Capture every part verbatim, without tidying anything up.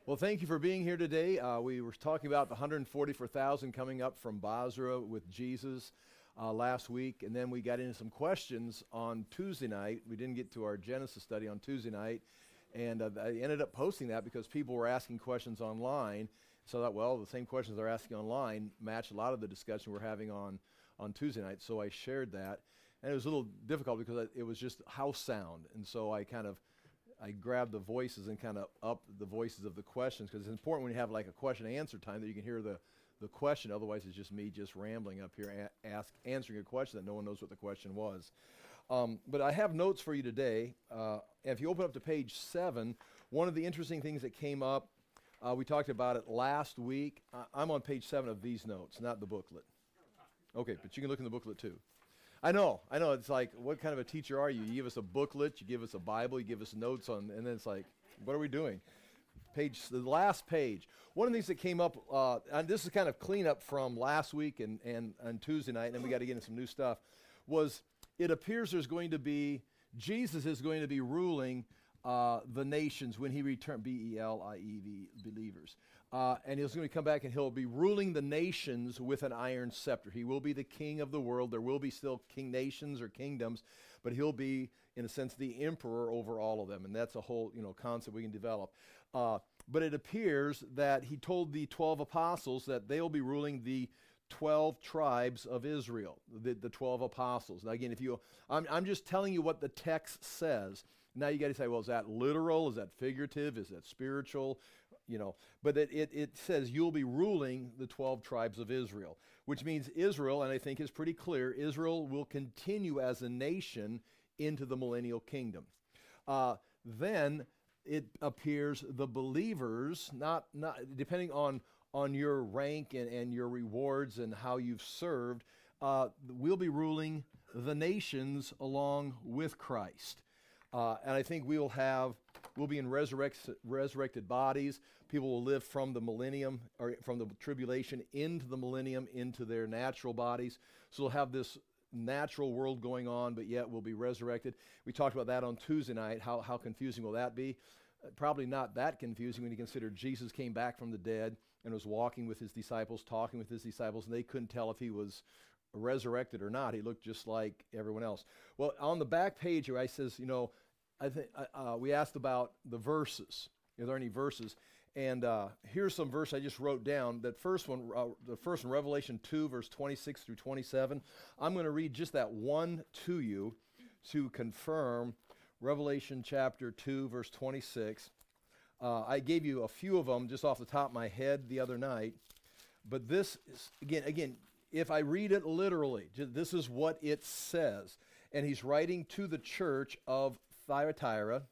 Well, thank you for being here today. Uh, we were talking about the one hundred forty-four thousand coming up from Basra with Jesus uh, last week, and then we got into some questions on Tuesday night. We didn't get to our Genesis study on Tuesday night, and uh, I ended up posting that because people were asking questions online. So I thought, well, the same questions they're asking online match a lot of the discussion we're having on, on Tuesday night, so I shared that. And it was a little difficult because it was just house sound, and so I kind of I grabbed the voices and kind of up the voices of the questions, because it's important when you have like a question and answer time that you can hear the, the question. Otherwise, it's just me just rambling up here, a- ask, answering a question that no one knows what the question was. Um, but I have notes for you today. Uh, if you open up to page seven, one of the interesting things that came up, uh, we talked about it last week. I- I'm on page seven of these notes, not the booklet. Okay, but you can look in the booklet too. I know, I know. It's like, what kind of a teacher are you? You give us a booklet, you give us a Bible, you give us notes on, and then it's like, what are we doing? Page, the last page. One of the things that came up, uh, and this is kind of cleanup from last week and, and, and Tuesday night, and then we got to get into some new stuff, was it appears there's going to be, Jesus is going to be ruling uh, the nations when he returns, B E L I E V, believers. Uh, and he's going to come back and he'll be ruling the nations with an iron scepter. He will be the king of the world. There will be still king nations or kingdoms, but he'll be, in a sense, the emperor over all of them. And that's a whole, you know, concept we can develop. Uh, but it appears that he told the twelve apostles that they'll be ruling the twelve tribes of Israel, the, the twelve apostles. Now, again, if you, I'm, I'm just telling you what the text says. Now you got to say, well, is that literal? Is that figurative? Is that spiritual? You know, but it, it, it says you'll be ruling the twelve tribes of Israel, which means Israel, and I think is pretty clear, Israel will continue as a nation into the millennial kingdom. Uh, then it appears the believers, not, not depending on, on your rank and, and your rewards and how you've served, uh, we'll be ruling the nations along with Christ. Uh, and I think we'll have, we'll be in resurrect, resurrected bodies. People will live from the millennium, or from the tribulation into the millennium, into their natural bodies. So we'll have this natural world going on, but yet we'll be resurrected. We talked about that on Tuesday night. How, how confusing will that be? Uh, probably not that confusing when you consider Jesus came back from the dead and was walking with his disciples, talking with his disciples, and they couldn't tell if he was resurrected or not. He looked just like everyone else. Well, on the back page here, I says, you know, I think uh, we asked about the verses. Are there any verses? And uh, here's some verse I just wrote down. That first one, uh, the first one, Revelation two, verse twenty-six through twenty-seven. I'm going to read just that one to you to confirm Revelation chapter two, verse twenty-six. Uh, I gave you a few of them just off the top of my head the other night. But this is, again, again, if I read it literally, this is what it says. And he's writing to the church of Thyatira,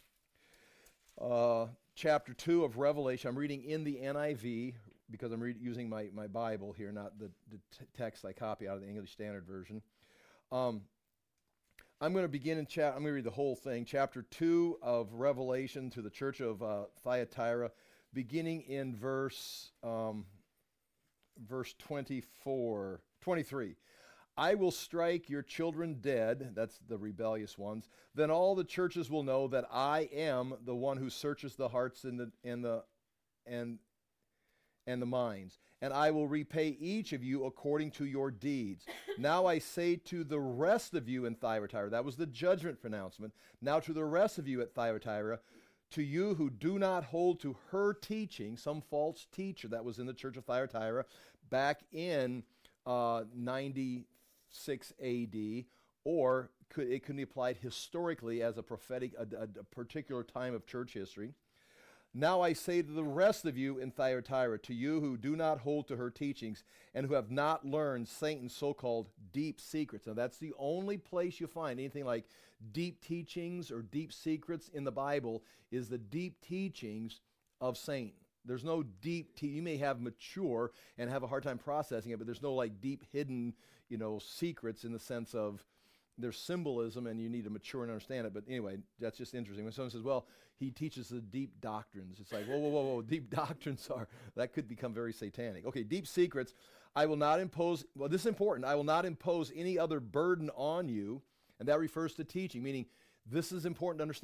uh, chapter two of Revelation. I'm reading in the N I V because I'm read, using my, my Bible here, not the, the t- text I copy out of the English Standard Version. Um, I'm going to begin in chapter, I'm going to read the whole thing, chapter two of Revelation to the church of uh, Thyatira, beginning in verse, um, verse twenty-four, twenty-three. I will strike your children dead, that's the rebellious ones. Then all the churches will know that I am the one who searches the hearts and the and the and and the minds, and I will repay each of you according to your deeds. Now I say to the rest of you in Thyatira, that was the judgment pronouncement. Now to the rest of you at Thyatira, to you who do not hold to her teaching, some false teacher that was in the church of Thyatira back in uh, ninety-six A D, or could, it can be applied historically as a prophetic, a, a, a particular time of church history. Now I say to the rest of you in Thyatira, to you who do not hold to her teachings and who have not learned Satan's so-called deep secrets. Now that's the only place you find anything like deep teachings or deep secrets in the Bible is the deep teachings of Satan. There's no deep, te- you may have mature and have a hard time processing it, but there's no like deep hidden, you know, secrets in the sense of there's symbolism and you need to mature and understand it. But anyway, that's just interesting. When someone says, well, he teaches the deep doctrines, it's like, whoa, whoa, whoa, whoa, deep doctrines are, that could become very satanic. Okay, deep secrets. I will not impose, well, this is important. I will not impose any other burden on you. And that refers to teaching, meaning this is important to understand.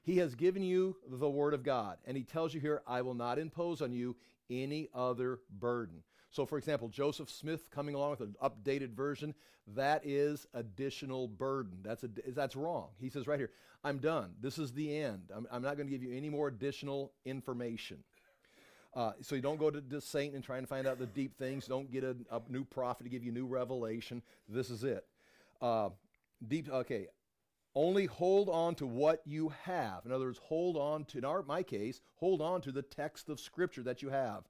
He has given you the Word of God. And he tells you here, I will not impose on you any other burden. So, for example, Joseph Smith coming along with an updated version, that is additional burden. That's, a, that's wrong. He says right here, I'm done. This is the end. I'm, I'm not going to give you any more additional information. Uh, so you don't go to the saint and try and find out the deep things. Don't get a, a new prophet to give you new revelation. This is it. Uh, deep. Okay. Only hold on to what you have. In other words, hold on to, in our, my case, hold on to the text of Scripture that you have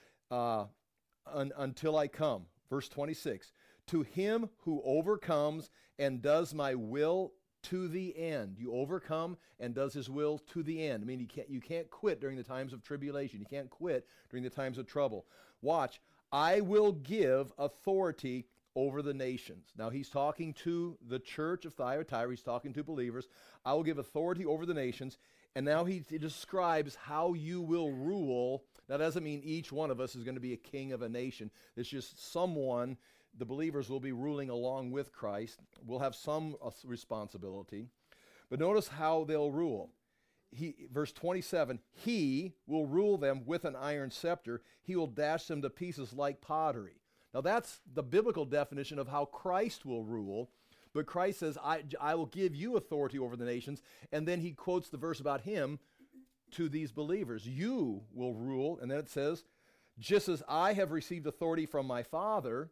uh, un, until I come. Verse twenty-six, to him who overcomes and does my will to the end. You overcome and does his will to the end. I mean, you can't, you can't quit during the times of tribulation. You can't quit during the times of trouble. Watch, I will give authority over the nations. Now he's talking to the church of Thyatira. He's talking to believers. I will give authority over the nations. And now he, he describes how you will rule. That doesn't mean each one of us is going to be a king of a nation. It's just someone, the believers will be ruling along with Christ. We'll have some uh, responsibility. But notice how they'll rule. He, verse twenty-seven, he will rule them with an iron scepter. He will dash them to pieces like pottery. Now that's the biblical definition of how Christ will rule. But Christ says, I, I will give you authority over the nations. And then he quotes the verse about him to these believers. You will rule. And then it says, just as I have received authority from my Father,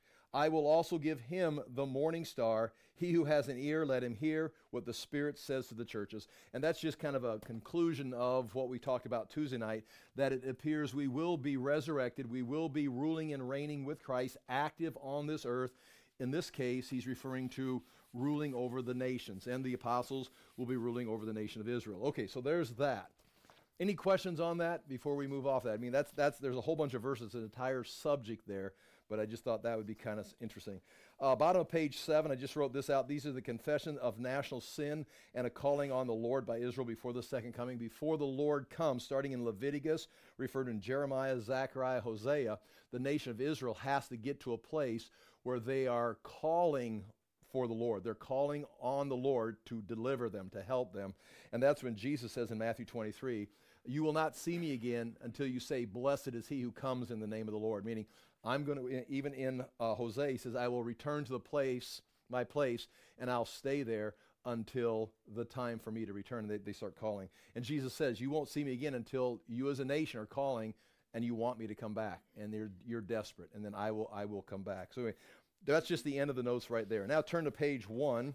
I will also give him the morning star. He who has an ear, let him hear what the Spirit says to the churches. And that's just kind of a conclusion of what we talked about Tuesday night, that it appears we will be resurrected. We will be ruling and reigning with Christ, active on this earth. In this case, he's referring to ruling over the nations, and the apostles will be ruling over the nation of Israel. Okay, so there's that. Any questions on that before we move off that? I mean, that's that's there's a whole bunch of verses, an entire subject there, but I just thought that would be kind of interesting. Uh, bottom of page seven, I just wrote this out. These are the confession of national sin and a calling on the Lord by Israel before the second coming. Before the Lord comes, starting in Leviticus, referred in Jeremiah, Zechariah, Hosea, the nation of Israel has to get to a place where they are calling for the Lord. They're calling on the Lord to deliver them, to help them. And that's when Jesus says in Matthew twenty-three, you will not see me again until you say, blessed is he who comes in the name of the Lord. Meaning, I'm going to, even in uh, Hosea, he says, I will return to the place, my place, and I'll stay there until the time for me to return. And they, they start calling. And Jesus says, you won't see me again until you as a nation are calling and you want me to come back. And you're, you're desperate. And then I will, I will come back. So anyway, that's just the end of the notes right there. Now turn to page one.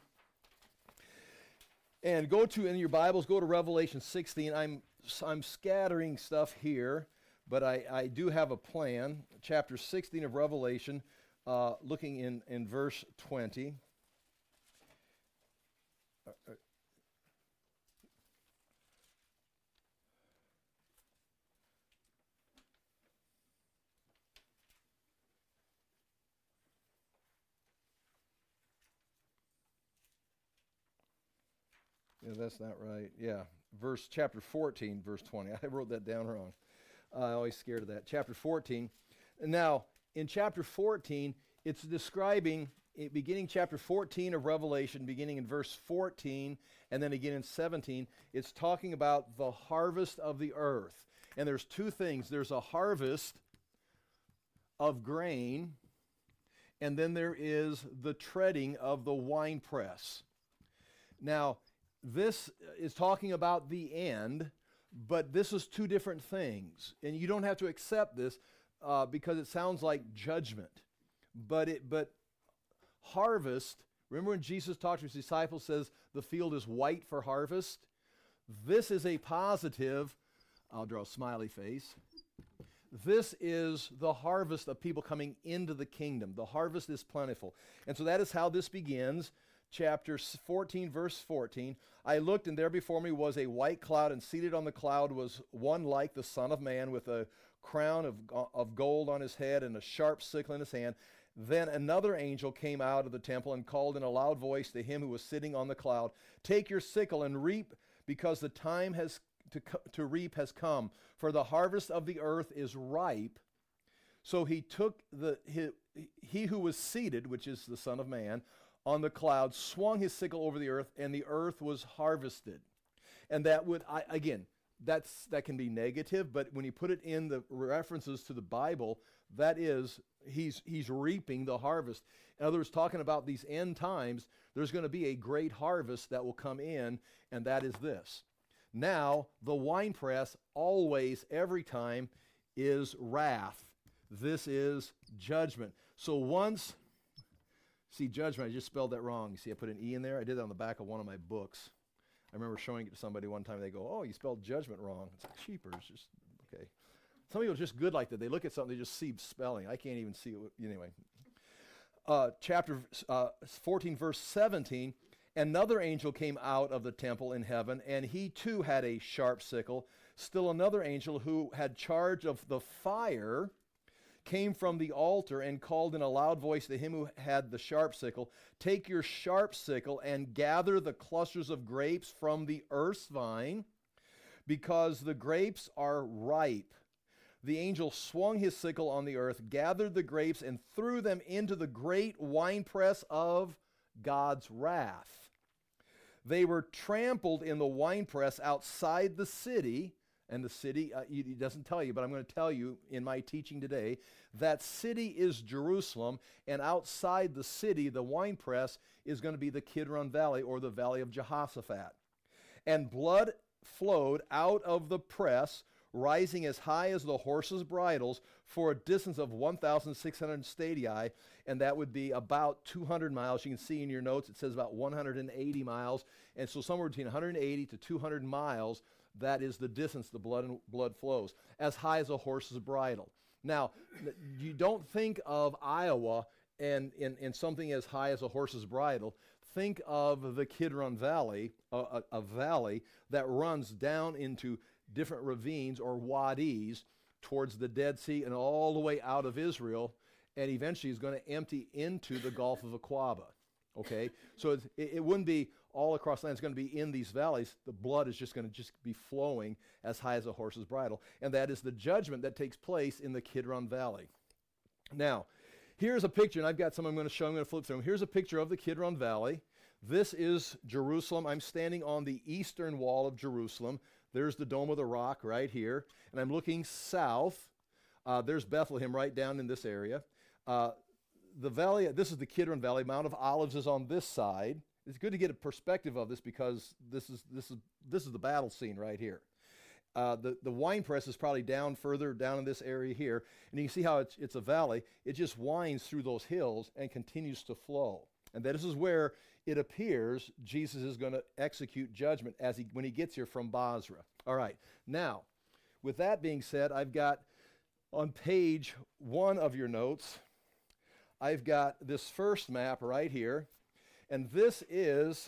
And go to, in your Bibles, go to Revelation sixteen. I'm, I'm scattering stuff here, but I, I do have a plan. Chapter sixteen of Revelation, uh, looking in, in verse twenty. Uh, uh, Yeah, that's not right. Yeah, verse chapter fourteen, verse twenty. I wrote that down wrong. Uh, I'm always scared of that. Chapter fourteen. Now, in chapter fourteen, it's describing, it, beginning chapter fourteen of Revelation, beginning in verse fourteen, and then again in seventeen, it's talking about the harvest of the earth. And there's two things. There's a harvest of grain, and then there is the treading of the winepress. Now, this is talking about the end, but this is two different things. And you don't have to accept this uh, because it sounds like judgment. But it, but harvest, remember when Jesus talked to his disciples, says the field is white for harvest? This is a positive, I'll draw a smiley face. This is the harvest of people coming into the kingdom. The harvest is plentiful. And so that is how this begins. Chapter fourteen, verse fourteen, I looked, and there before me was a white cloud, and seated on the cloud was one like the Son of Man, with a crown of, of gold on his head and a sharp sickle in his hand. Then another angel came out of the temple and called in a loud voice to him who was sitting on the cloud, take your sickle and reap, because the time has to, to reap has come, for the harvest of the earth is ripe. So he took the he, he who was seated, which is the Son of Man, on the cloud, swung his sickle over the earth, and the earth was harvested. And that would, I, again, that's that can be negative, but when you put it in the references to the Bible, that is, he's he's reaping the harvest. In other words, talking about these end times, there's going to be a great harvest that will come in, and that is this. Now, the winepress always, every time, is wrath. This is judgment. So once, see, judgment, I just spelled that wrong. You see, I put an E in there. I did that on the back of one of my books. I remember showing it to somebody one time. They go, oh, you spelled judgment wrong. It's like cheapers. Just, okay. Some people are just good like that. They look at something, they just see spelling. I can't even see it. Anyway. Uh, chapter uh, fourteen, verse seventeen, another angel came out of the temple in heaven, and he too had a sharp sickle. Still another angel who had charge of the fire came from the altar and called in a loud voice to him who had the sharp sickle, take your sharp sickle and gather the clusters of grapes from the earth's vine, because the grapes are ripe. The angel swung his sickle on the earth, gathered the grapes, and threw them into the great winepress of God's wrath. They were trampled in the winepress outside the city, and the city, uh, it doesn't tell you, but I'm going to tell you in my teaching today, that city is Jerusalem, and outside the city, the winepress is going to be the Kidron Valley, or the Valley of Jehoshaphat. And blood flowed out of the press, rising as high as the horses' bridles, for a distance of one thousand six hundred stadia, and that would be about two hundred miles. You can see in your notes it says about one hundred eighty miles, and so somewhere between one hundred eighty to two hundred miles, that is the distance the blood and blood flows, as high as a horse's bridle. Now, you don't think of Iowa and in, in something as high as a horse's bridle. Think of the Kidron Valley, a, a, a valley that runs down into different ravines or wadis towards the Dead Sea and all the way out of Israel, and eventually is going to empty into the Gulf of Aqaba. Okay, so it's, it, it wouldn't be all across the land. It's going to be in these valleys. The blood is just going to just be flowing as high as a horse's bridle, and that is the judgment that takes place in the Kidron Valley. Now, here's a picture, and I've got some I'm going to show. I'm going to flip through them. Here's a picture of the Kidron Valley. This is Jerusalem. I'm standing on the eastern wall of Jerusalem. There's the Dome of the Rock right here, and I'm looking south. Uh, there's Bethlehem right down in this area. Uh, the valley, this is the Kidron Valley. Mount of Olives is on this side. It's good to get a perspective of this because this is this is this is the battle scene right here. Uh, the the wine press is probably down further down in this area here, and you can see how it's it's a valley. It just winds through those hills and continues to flow. And this is where it appears Jesus is going to execute judgment as he when he gets here from Basra. All right. Now, with that being said, I've got on page one of your notes, I've got this first map right here, and this is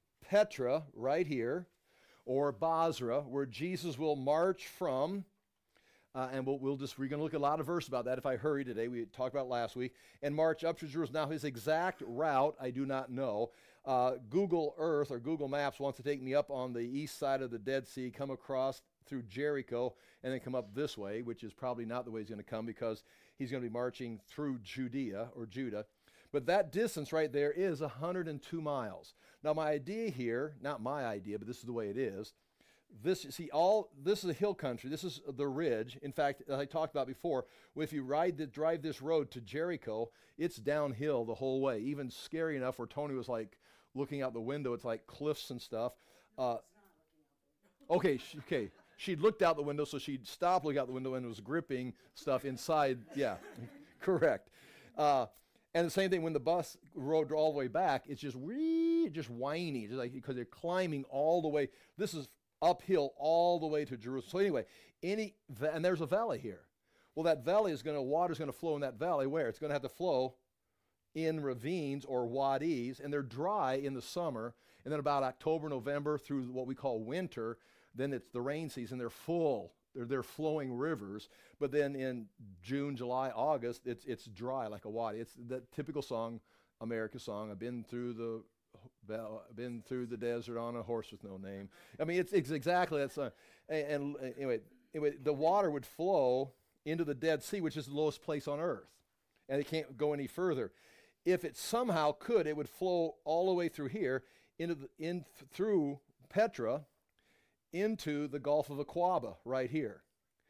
Petra right here, or Basra, where Jesus will march from. Uh, and we'll, we'll just, we're going to look at a lot of verses about that if I hurry today. We talked about it last week. And march up to Jerusalem. Now, his exact route, I do not know. Uh, Google Earth or Google Maps wants to take me up on the east side of the Dead Sea, come across through Jericho, and then come up this way, which is probably not the way he's going to come because he's going to be marching through Judea or Judah. But that distance right there is one hundred two miles. Now, my idea here, not my idea, but this is the way it is. This, see, all this is a hill country. This is the ridge. In fact, as I talked about before, if you ride the, drive this road to Jericho, it's downhill the whole way. Even scary enough where Tony was like looking out the window. It's like cliffs and stuff. Uh, okay, she, okay. She'd looked out the window, so she'd stopped looking out the window and was gripping stuff inside. Yeah, correct. Uh, and the same thing when the bus rode all the way back. It's just wee, just whiny, just like because they're climbing all the way. This is uphill all the way to Jerusalem. So anyway, any and there's a valley here. Well, that valley is going to, water's going to flow in that valley where? It's going to have to flow in ravines or wadis, and they're dry in the summer, and then about October, November through what we call winter, then it's the rain season. They're full. They're, they're flowing rivers. But then in June, July, August, it's it's dry like a wadi. It's the typical song, America song. I've been through the been through the desert on a horse with no name. I mean, it's, it's exactly that song. And, and uh, anyway, anyway, the water would flow into the Dead Sea, which is the lowest place on earth, and it can't go any further. If it somehow could, it would flow all the way through here into the, in th- through Petra, into the Gulf of Aqaba right here.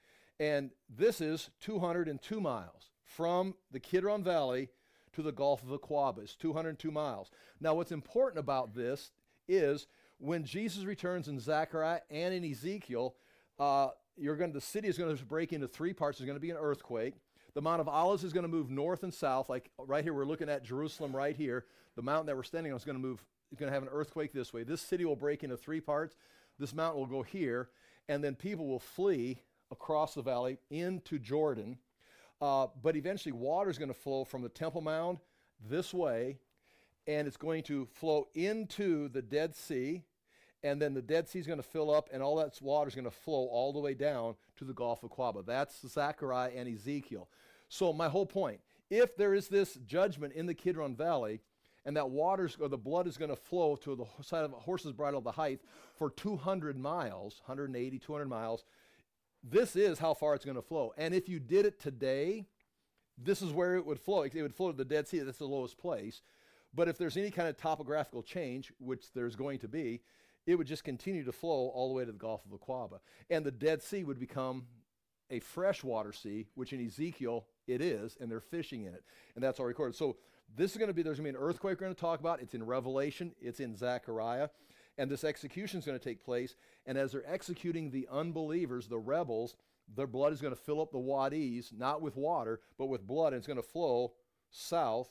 And this is two hundred two miles from the Kidron Valley to the Gulf of Aqaba. It's two hundred two miles. Now, what's important about this is when Jesus returns in Zechariah and in Ezekiel, uh, you're going the city is going to break into three parts. There's going to be an earthquake. The Mount of Olives is going to move north and south. Like right here, we're looking at Jerusalem right here. The mountain that we're standing on is going to move, it's going to have an earthquake this way. This city will break into three parts. This mountain will go here, and then people will flee across the valley into Jordan. Uh, but eventually water is going to flow from the Temple Mount this way, and it's going to flow into the Dead Sea, and then the Dead Sea is going to fill up, and all that water is going to flow all the way down to the Gulf of Aqaba. That's Zechariah and Ezekiel. So my whole point, if there is this judgment in the Kidron Valley, and that water or the blood is going to flow to the side of a horse's bridle the height for two hundred miles, one hundred eighty, two hundred miles, this is how far it's going to flow. And if you did it today, this is where it would flow. It would flow to the Dead Sea. That's the lowest place. But if there's any kind of topographical change, which there's going to be, it would just continue to flow all the way to the Gulf of Aqaba. And the Dead Sea would become a freshwater sea, which in Ezekiel it is, and they're fishing in it. And that's all recorded. So this is going to be, there's going to be an earthquake we're going to talk about. It's in Revelation. It's in Zechariah. And this execution is going to take place. And as they're executing the unbelievers, the rebels, their blood is going to fill up the wadis, not with water, but with blood, and it's going to flow south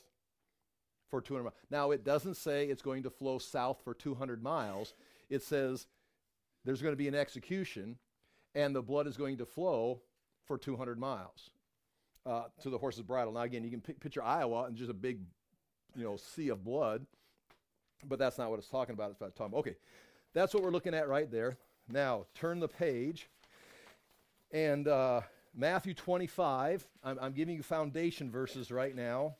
for two hundred miles. Now, it doesn't say it's going to flow south for two hundred miles. It says there's going to be an execution, and the blood is going to flow for two hundred miles uh, to the horse's bridle. Now, again, you can p- picture Iowa and just a big, you know, sea of blood, but that's not what it's talking about. It's about talking. Okay, that's what we're looking at right there. Now, turn the page, and uh, Matthew twenty-five. I'm, I'm giving you foundation verses right now.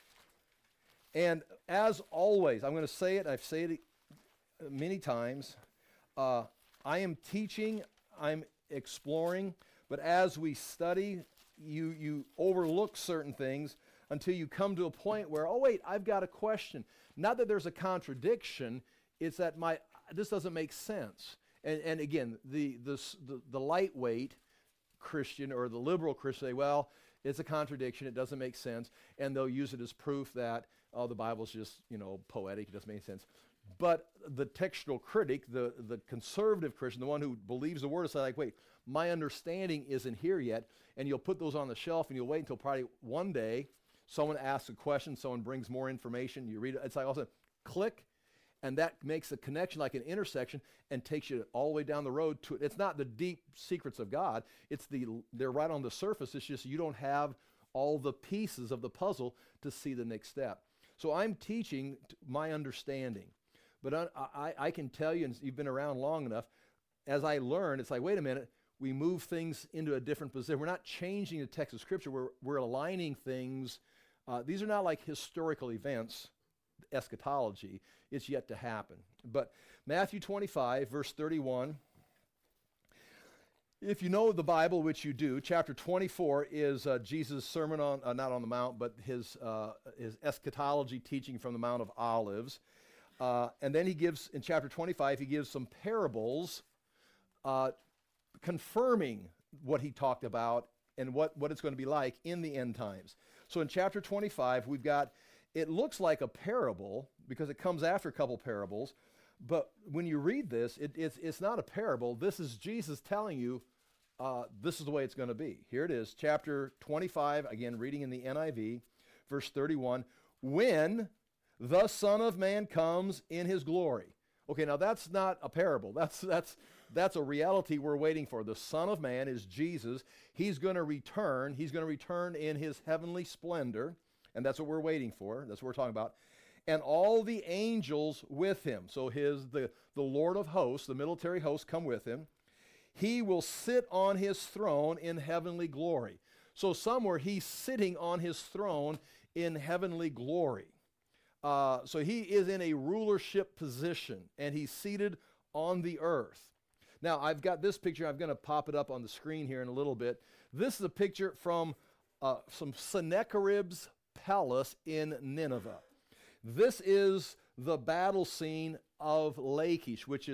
And as always, I'm going to say it, I've said it many times, uh, I am teaching, I'm exploring, but as we study, you, you overlook certain things until you come to a point where, oh wait, I've got a question. Not that there's a contradiction, it's that my this doesn't make sense. And, and again, the, the, the, the lightweight Christian or the liberal Christian say, well, it's a contradiction, it doesn't make sense, and they'll use it as proof that, oh, the Bible's just, you know, poetic, it doesn't make sense. But the textual critic, the, the conservative Christian, the one who believes the word, is like, wait, my understanding isn't here yet, and you'll put those on the shelf, and you'll wait until probably one day someone asks a question, someone brings more information, you read it, it's like all of a sudden, click, and that makes a connection like an intersection and takes you all the way down the road to it. It's not the deep secrets of God. It's the, they're right on the surface. It's just you don't have all the pieces of the puzzle to see the next step. So I'm teaching my understanding. But I, I, I can tell you, and you've been around long enough, as I learn, it's like, wait a minute, we move things into a different position. We're not changing the text of Scripture. We're, we're aligning things. Uh, these are not like historical events, eschatology. It's yet to happen. But Matthew twenty-five, verse thirty-one, if you know the Bible, which you do, chapter twenty-four is uh, Jesus' sermon on, uh, not on the Mount, but his, uh, his eschatology teaching from the Mount of Olives. Uh, and then he gives, in chapter twenty-five, he gives some parables uh, confirming what he talked about and what, what it's going to be like in the end times. So in chapter twenty-five, we've got, it looks like a parable because it comes after a couple parables, but when you read this, it, it's, it's not a parable. This is Jesus telling you uh, this is the way it's going to be. Here it is, chapter twenty-five, again, reading in the N I V, verse thirty-one, when the Son of Man comes in his glory. Okay, now that's not a parable. That's, that's, that's a reality we're waiting for. The Son of Man is Jesus. He's going to return. He's going to return in his heavenly splendor, and that's what we're waiting for. That's what we're talking about. And all the angels with him. So his the, the Lord of hosts, the military hosts, come with him. He will sit on his throne in heavenly glory. So somewhere he's sitting on his throne in heavenly glory. Uh, so he is in a rulership position, and he's seated on the earth. Now, I've got this picture. I'm going to pop it up on the screen here in a little bit. This is a picture from uh, some Sennacherib's palace in Nineveh. This is the battle scene of Lachish, which is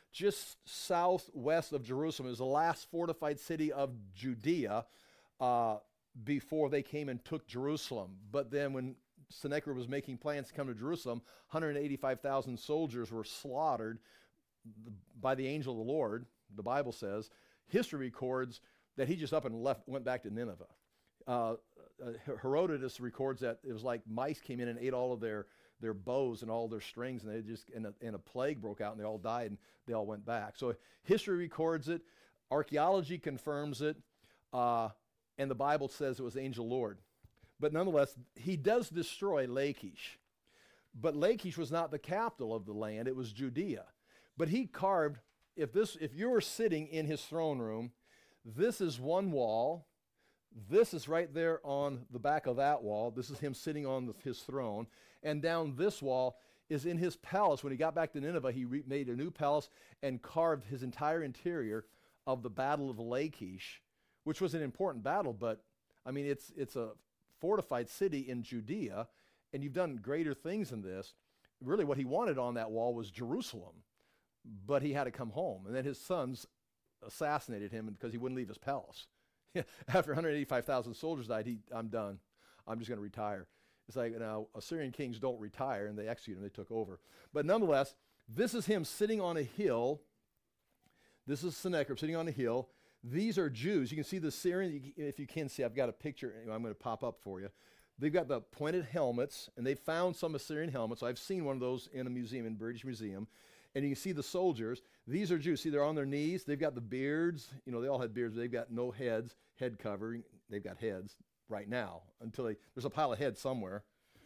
just southwest of Jerusalem. It was the last fortified city of Judea uh, before they came and took Jerusalem. But then when Sennacherib was making plans to come to Jerusalem, one hundred eighty-five thousand soldiers were slaughtered by the angel of the Lord, the Bible says. History records that he just up and left, went back to Nineveh. Uh, uh, Herodotus records that it was like mice came in and ate all of their, their bows and all their strings, and they just and a, and a plague broke out, and they all died, and they all went back. So history records it, archaeology confirms it, uh, and the Bible says it was angel Lord. But nonetheless, he does destroy Lachish. But Lachish was not the capital of the land, it was Judea. But he carved, if this, if you were sitting in his throne room, this is one wall, this is right there on the back of that wall, this is him sitting on the, his throne, and down this wall is in his palace. When he got back to Nineveh, he re- made a new palace and carved his entire interior of the Battle of Lachish, which was an important battle, but I mean, it's it's a fortified city in Judea, and you've done greater things than this. Really what he wanted on that wall was Jerusalem, but he had to come home. And then his sons assassinated him because he wouldn't leave his palace. After one hundred eighty-five thousand soldiers died, he, I'm done. I'm just going to retire. It's like, you know, Assyrian kings don't retire, and they execute him. They took over. But nonetheless, this is him sitting on a hill. This is Sennacherib sitting on a hill. These are Jews. You can see the Syrian, if you can see, I've got a picture I'm going to pop up for you. They've got the pointed helmets, and they found some Assyrian helmets. I've seen one of those in a museum, in British Museum. And you can see the soldiers. These are Jews. See, they're on their knees. They've got the beards. You know, they all had beards. They've got no heads, head covering. They've got heads right now until they, there's a pile of heads somewhere.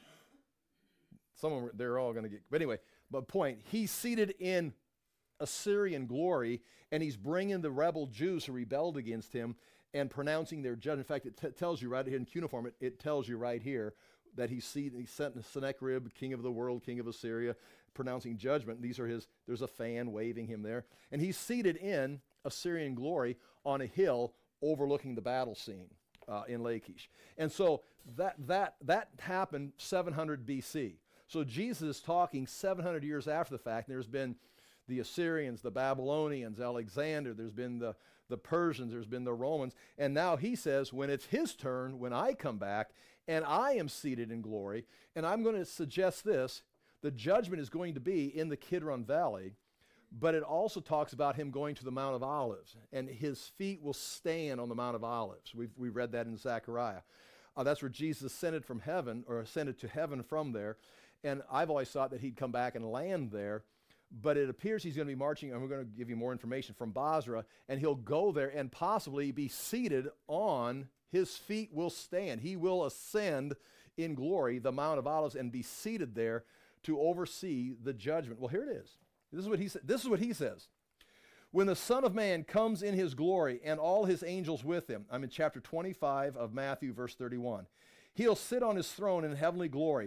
Some of them, they're all going to get, but anyway, but point, he's seated in Assyrian glory, and he's bringing the rebel Jews who rebelled against him and pronouncing their judgment. In fact, it t- tells you right here in cuneiform, it, it tells you right here that he, see, he sent Sennacherib, king of the world, king of Assyria, pronouncing judgment. These are his, there's a fan waving him there. And he's seated in Assyrian glory on a hill overlooking the battle scene uh, in Lachish. And so that, that, that happened seven hundred B C. So Jesus is talking seven hundred years after the fact. And there's been the Assyrians, the Babylonians, Alexander, there's been the, the Persians, there's been the Romans. And now he says, when it's his turn, when I come back, and I am seated in glory, and I'm going to suggest this, the judgment is going to be in the Kidron Valley, but it also talks about him going to the Mount of Olives, and his feet will stand on the Mount of Olives. We've, we read that in Zechariah. Uh, that's where Jesus ascended from heaven, or ascended to heaven from there, and I've always thought that he'd come back and land there, but it appears he's going to be marching, and we're going to give you more information, from Basra, and he'll go there and possibly be seated on, his feet will stand. He will ascend in glory, the Mount of Olives, and be seated there to oversee the judgment. Well, here it is. This is what he, sa- this is what he says. When the Son of Man comes in his glory and all his angels with him, I'm in chapter twenty-five of Matthew, verse thirty-one. He'll sit on his throne in heavenly glory.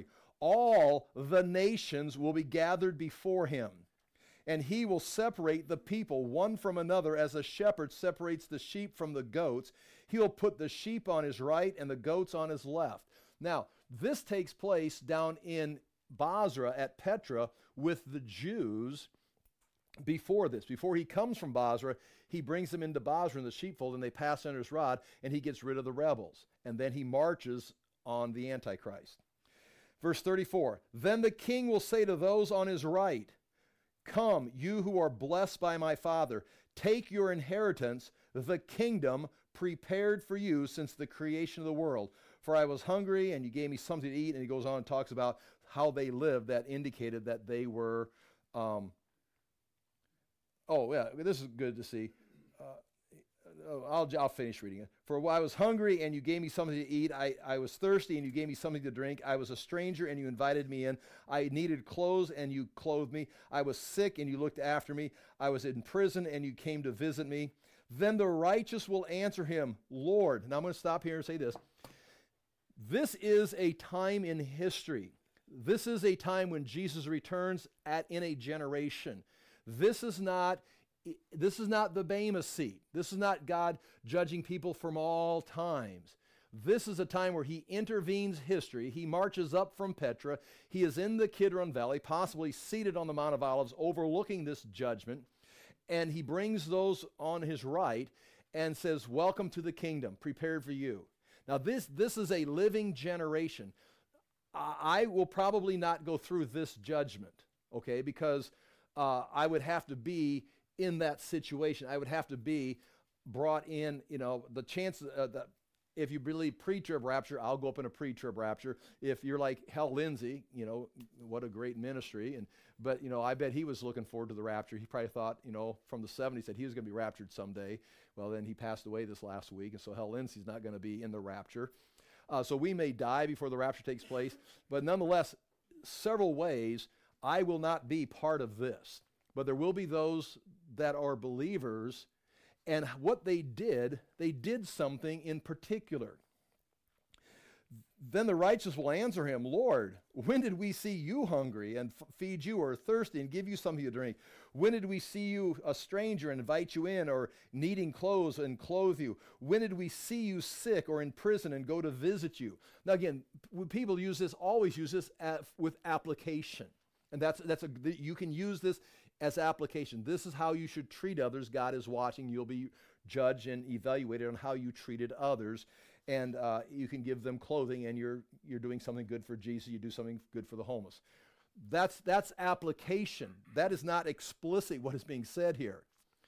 All the nations will be gathered before him, and he will separate the people one from another as a shepherd separates the sheep from the goats. He'll put the sheep on his right and the goats on his left. Now, this takes place down in Basra at Petra with the Jews before this. Before he comes from Basra, he brings them into Basra in the sheepfold, and they pass under his rod, and he gets rid of the rebels. And then he marches on the Antichrist. Verse thirty-four, then the king will say to those on his right, come, you who are blessed by my Father, take your inheritance, the kingdom prepared for you since the creation of the world. For I was hungry, and you gave me something to eat. And he goes on and talks about how they lived that indicated that they were, um, oh, yeah, this is good to see. Uh, I'll, I'll finish reading it. For I was hungry, and you gave me something to eat. I, I was thirsty, and you gave me something to drink. I was a stranger, and you invited me in. I needed clothes, and you clothed me. I was sick, and you looked after me. I was in prison, and you came to visit me. Then the righteous will answer him, Lord. Now I'm going to stop here and say this. This is a time in history. This is a time when Jesus returns at in a generation. This is not this is not the Bema seat. This is not God judging people from all times. This is a time where he intervenes history. He marches up from Petra. He is in the Kidron Valley, possibly seated on the Mount of Olives, overlooking this judgment. and he brings those on his right and says, welcome to the kingdom, prepared for you. Now this, this is a living generation. I, I will probably not go through this judgment, okay, because uh, I would have to be in that situation. I would have to be brought in, you know, the chance uh, that if you believe pre-trib rapture, I'll go up in a pre-trib rapture. If you're like Hal Lindsey, you know, what a great ministry. And but, you know, I bet he was looking forward to the rapture. He probably thought, you know, from the seventies that he was going to be raptured someday. Well, then he passed away this last week, and so Hal Lindsey's not going to be in the rapture. Uh, so we may die before the rapture takes place. But nonetheless, several ways, I will not be part of this. But there will be those that are believers. And what they did, they did something in particular. Then the righteous will answer him, Lord, when did we see you hungry and f- feed you, or thirsty and give you something to drink? When did we see you a stranger and invite you in, or needing clothes and clothe you? When did we see you sick or in prison and go to visit you? Now again, when people use this, always use this at, with application. And that's, that's a, you can use this as application. This is how you should treat others. God is watching. You'll be judged and evaluated on how you treated others. And uh, you can give them clothing, and you're you're doing something good for Jesus. You do something good for the homeless. That's, that's application. That is not explicit what is being said here.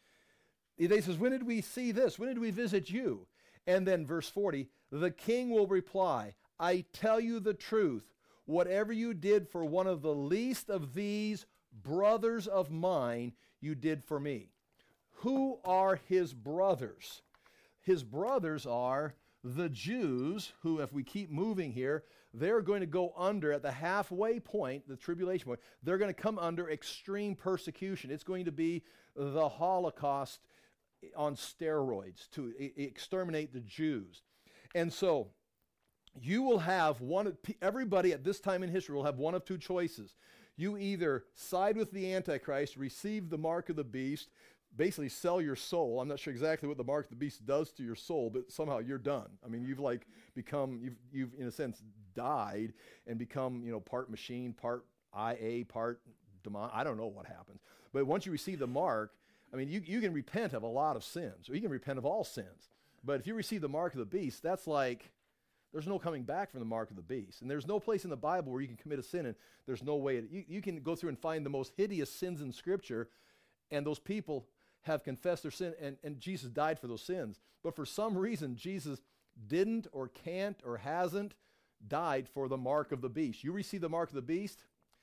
He says, when did we see this? When did we visit you? And then verse forty, the king will reply, I tell you the truth. Whatever you did for one of the least of these brothers of mine, you did for me. Who are his brothers? His brothers are the Jews, who, if we keep moving here, they're going to go under at the halfway point, the tribulation point, they're going to come under extreme persecution. It's going to be the Holocaust on steroids to e- exterminate the Jews. And so you will have one of, everybody at this time in history will have one of two choices. You either side with the Antichrist, receive the mark of the beast, basically sell your soul. I'm not sure exactly what the mark of the beast does to your soul, but somehow you're done. I mean, you've like become, you've, you've in a sense died and become, you know, part machine, part I A, part demon. I don't know what happens. But once you receive the mark, I mean, you, you can repent of a lot of sins, or you can repent of all sins. But if you receive the mark of the beast, that's like, there's no coming back from the mark of the beast. And there's no place in the Bible where you can commit a sin and there's no way. It, you, you can go through and find the most hideous sins in Scripture, and those people have confessed their sin, and, and Jesus died for those sins. But for some reason, Jesus didn't or can't or hasn't died for the mark of the beast. You receive the mark of the beast,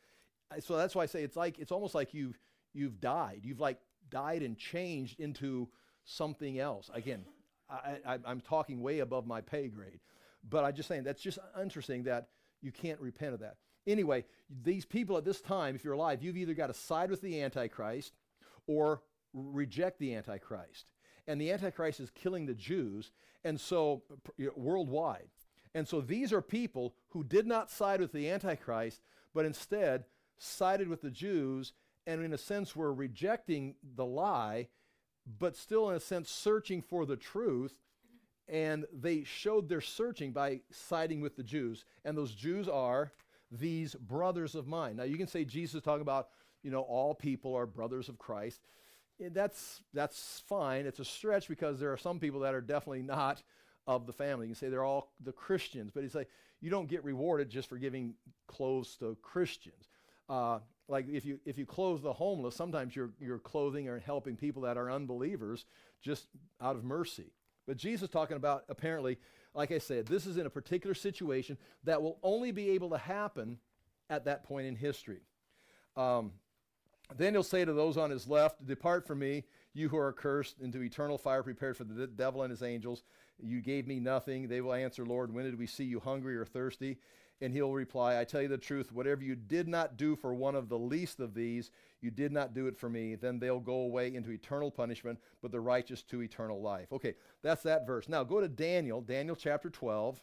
so that's why I say it's like, it's almost like you've, you've died. You've like died and changed into something else. Again, I, I, I'm talking way above my pay grade. But I'm just saying, that's just interesting that you can't repent of that. Anyway, these people at this time, if you're alive, you've either got to side with the Antichrist or reject the Antichrist. And the Antichrist is killing the Jews, and so you know, worldwide. And so these are people who did not side with the Antichrist, but instead sided with the Jews, and in a sense were rejecting the lie, but still in a sense searching for the truth. And they showed their searching by siding with the Jews. And those Jews are these brothers of mine. Now you can say Jesus is talking about, you know, all people are brothers of Christ. And that's, that's fine. It's a stretch because there are some people that are definitely not of the family. You can say they're all the Christians, but it's like you don't get rewarded just for giving clothes to Christians. Uh, like if you if you clothe the homeless, sometimes you're you're clothing or helping people that are unbelievers just out of mercy. But Jesus is talking about, apparently, like I said, this is in a particular situation that will only be able to happen at that point in history. Um, then he'll say to those on his left, depart from me, you who are cursed, into eternal fire prepared for the devil and his angels. You gave me nothing. They will answer, Lord, when did we see you hungry or thirsty? And he'll reply, I tell you the truth, whatever you did not do for one of the least of these, you did not do it for me. Then they'll go away into eternal punishment, but the righteous to eternal life. Okay, that's that verse. Now go to Daniel, Daniel chapter twelve.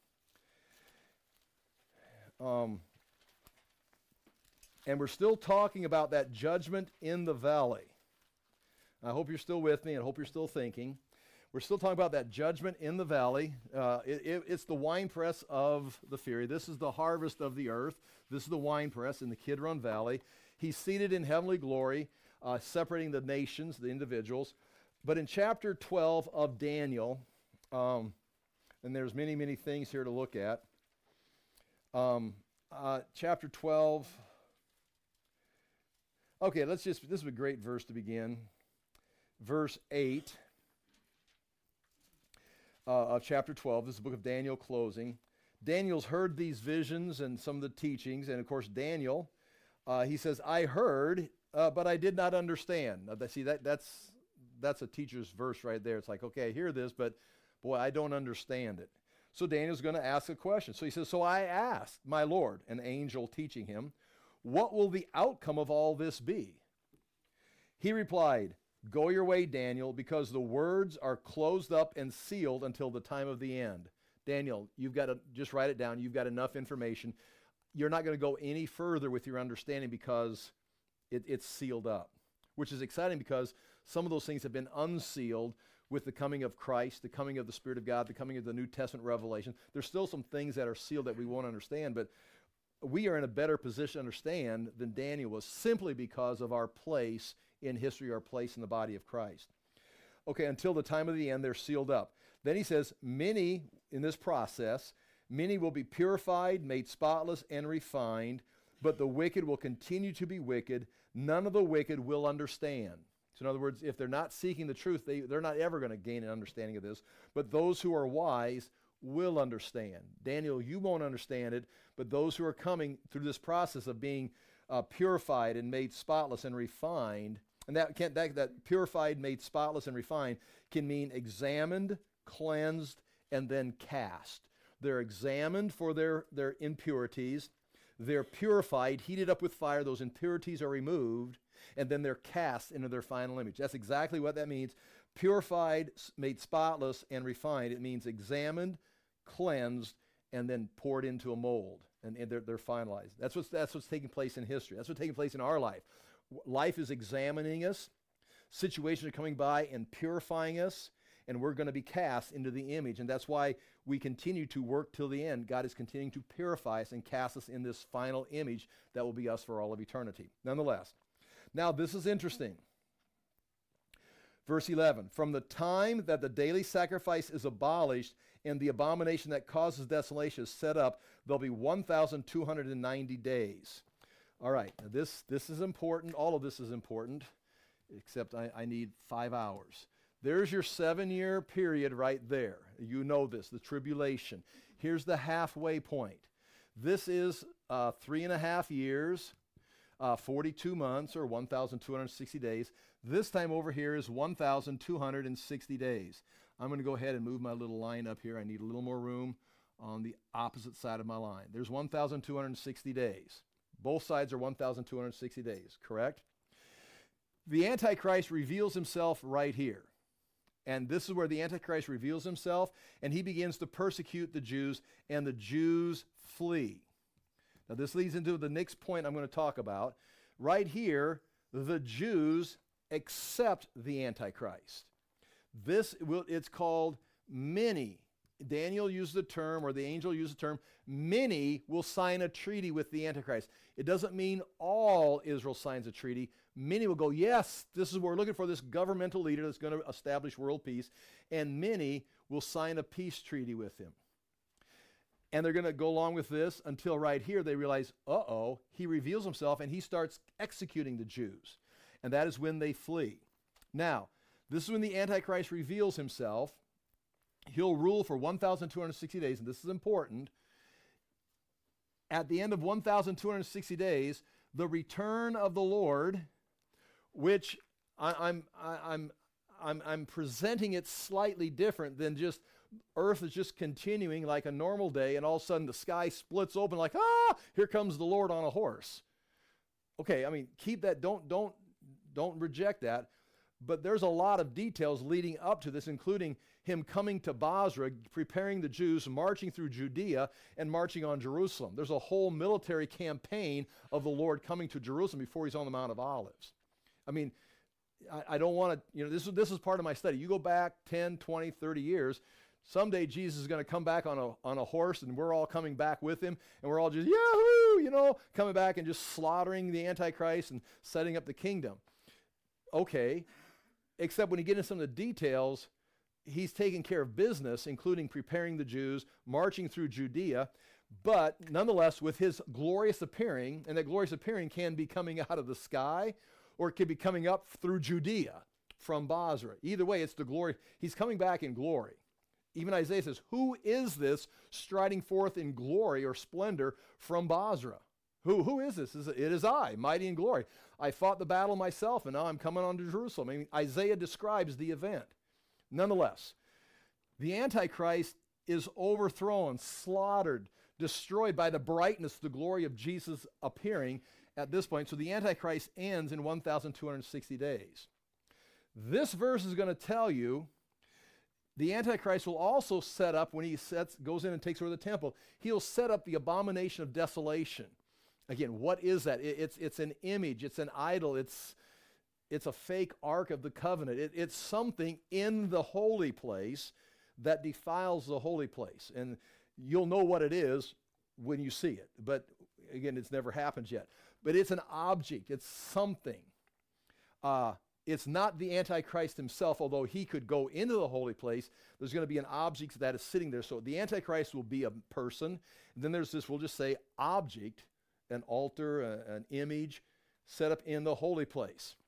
Um, and we're still talking about that judgment in the valley. I hope you're still with me, and I hope you're still thinking. We're still talking about that judgment in the valley. Uh, it, it, it's the winepress of the fury. This is the harvest of the earth. This is the winepress in the Kidron Valley. He's seated in heavenly glory. uh, separating the nations, the individuals. But in chapter twelve of Daniel, um, and there's many, many things here to look at. Um, uh, chapter twelve. Okay, let's just, this is a great verse to begin. Verse eight uh, of chapter twelve. This is the book of Daniel closing. Daniel's heard these visions and some of the teachings, and of course Daniel, uh, he says, I heard, uh, but I did not understand. Now, see, that, that's, that's a teacher's verse right there. It's like, okay, I hear this, but boy, I don't understand it. So Daniel's going to ask a question. So he says, so I asked my Lord, an angel teaching him, what will the outcome of all this be? He replied, go your way, Daniel, because the words are closed up and sealed until the time of the end. Daniel, you've got to just write it down. You've got enough information. You're not going to go any further with your understanding because it, it's sealed up, which is exciting because some of those things have been unsealed with the coming of Christ, the coming of the Spirit of God, the coming of the New Testament revelation. There's still some things that are sealed that we won't understand, but we are in a better position to understand than Daniel was simply because of our place in history, our place in the body of Christ. Okay, until the time of the end, they're sealed up. Then he says, many in this process, many will be purified, made spotless, and refined, but the wicked will continue to be wicked. None of the wicked will understand. So in other words, if they're not seeking the truth, they, they're not ever going to gain an understanding of this. But those who are wise will understand. Daniel, you won't understand it, but those who are coming through this process of being uh, purified and made spotless and refined, and that, can, that, that purified, made spotless, and refined can mean examined, cleansed, and then cast. They're examined for their, their impurities. They're purified, heated up with fire. Those impurities are removed, and then they're cast into their final image. That's exactly what that means. Purified, made spotless, and refined. It means examined, cleansed, and then poured into a mold, and, and they're, they're finalized. That's what's, that's what's taking place in history. That's what's taking place in our life. Life is examining us. Situations are coming by and purifying us, and we're going to be cast into the image. And that's why we continue to work till the end. God is continuing to purify us and cast us in this final image that will be us for all of eternity. Nonetheless, now this is interesting. Verse eleven, from the time that the daily sacrifice is abolished and the abomination that causes desolation is set up, there'll be one thousand two hundred ninety days. All right, now this, this is important. All of this is important, except I, I need five hours. There's your seven-year period right there. You know this, the tribulation. Here's the halfway point. This is uh, three and a half years, uh, forty-two months, or one thousand two hundred sixty days. This time over here is one thousand two hundred sixty days. I'm going to go ahead and move my little line up here. I need a little more room on the opposite side of my line. There's one thousand two hundred sixty days. Both sides are one thousand two hundred sixty days, correct? The Antichrist reveals himself right here. And this is where the Antichrist reveals himself, and he begins to persecute the Jews, and the Jews flee. Now this leads into the next point I'm going to talk about. Right here, the Jews accept the Antichrist. This will, it's called many. Daniel used the term, or the angel used the term, many will sign a treaty with the Antichrist. It doesn't mean all Israel signs a treaty. Many will go, yes, this is what we're looking for, this governmental leader that's going to establish world peace. And many will sign a peace treaty with him. And they're going to go along with this until right here they realize, uh-oh, he reveals himself and he starts executing the Jews. And that is when they flee. Now, this is when the Antichrist reveals himself. He'll rule for one thousand two hundred sixty days, and this is important. At the end of one thousand two hundred sixty days, the return of the Lord, which I, I'm, I, I'm, I'm, I'm presenting it slightly different than just earth is just continuing like a normal day, and all of a sudden the sky splits open like, ah, here comes the Lord on a horse. Okay, I mean, keep that, don't, don't, don't reject that. But there's a lot of details leading up to this, including him coming to Basra, preparing the Jews, marching through Judea, and marching on Jerusalem. There's a whole military campaign of the Lord coming to Jerusalem before he's on the Mount of Olives. I mean, I, I don't want to, you know, this is, this is part of my study. You go back ten, twenty, thirty years, someday Jesus is going to come back on a, on a horse, and we're all coming back with him, and we're all just, yahoo, you know, coming back and just slaughtering the Antichrist and setting up the kingdom. okay, except when you get into some of the details, he's taking care of business, including preparing the Jews, marching through Judea, but nonetheless, with his glorious appearing, and that glorious appearing can be coming out of the sky, or it could be coming up through Judea from Basra. Either way, it's the glory. He's coming back in glory. Even Isaiah says, who is this striding forth in glory or splendor from Basra? Who, who is this? It is I, mighty in glory. I fought the battle myself, and now I'm coming on to Jerusalem. I mean, Isaiah describes the event. Nonetheless, the Antichrist is overthrown, slaughtered, destroyed by the brightness, the glory of Jesus appearing at this point. So the Antichrist ends in one thousand two hundred sixty days. This verse is going to tell you the Antichrist will also set up, when he sets, goes in and takes over the temple, he'll set up the abomination of desolation. Again, what is that? It, it's, it's an image, it's an idol, it's, it's a fake ark of the covenant. It, it's something in the holy place that defiles the holy place. And you'll know what it is when you see it. But again, it's never happened yet. But it's an object, it's something. Uh, It's not the Antichrist himself, although he could go into the holy place. There's going to be an object that is sitting there. So the Antichrist will be a person. And then there's this, we'll just say, object, an altar, a, an image set up in the holy place.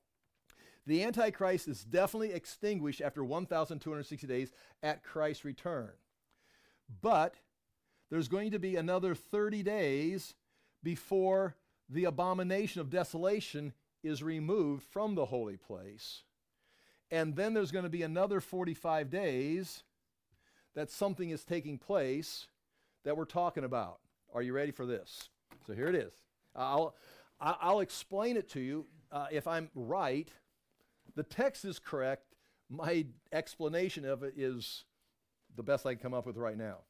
The Antichrist is definitely extinguished after one thousand two hundred sixty days at Christ's return. But there's going to be another thirty days before the abomination of desolation is removed from the holy place. And then there's going to be another forty-five days that something is taking place that we're talking about. Are you ready for this? So here it is. I'll, I'll explain it to you. Uh, if I'm right, the text is correct. My explanation of it is the best I can come up with right now.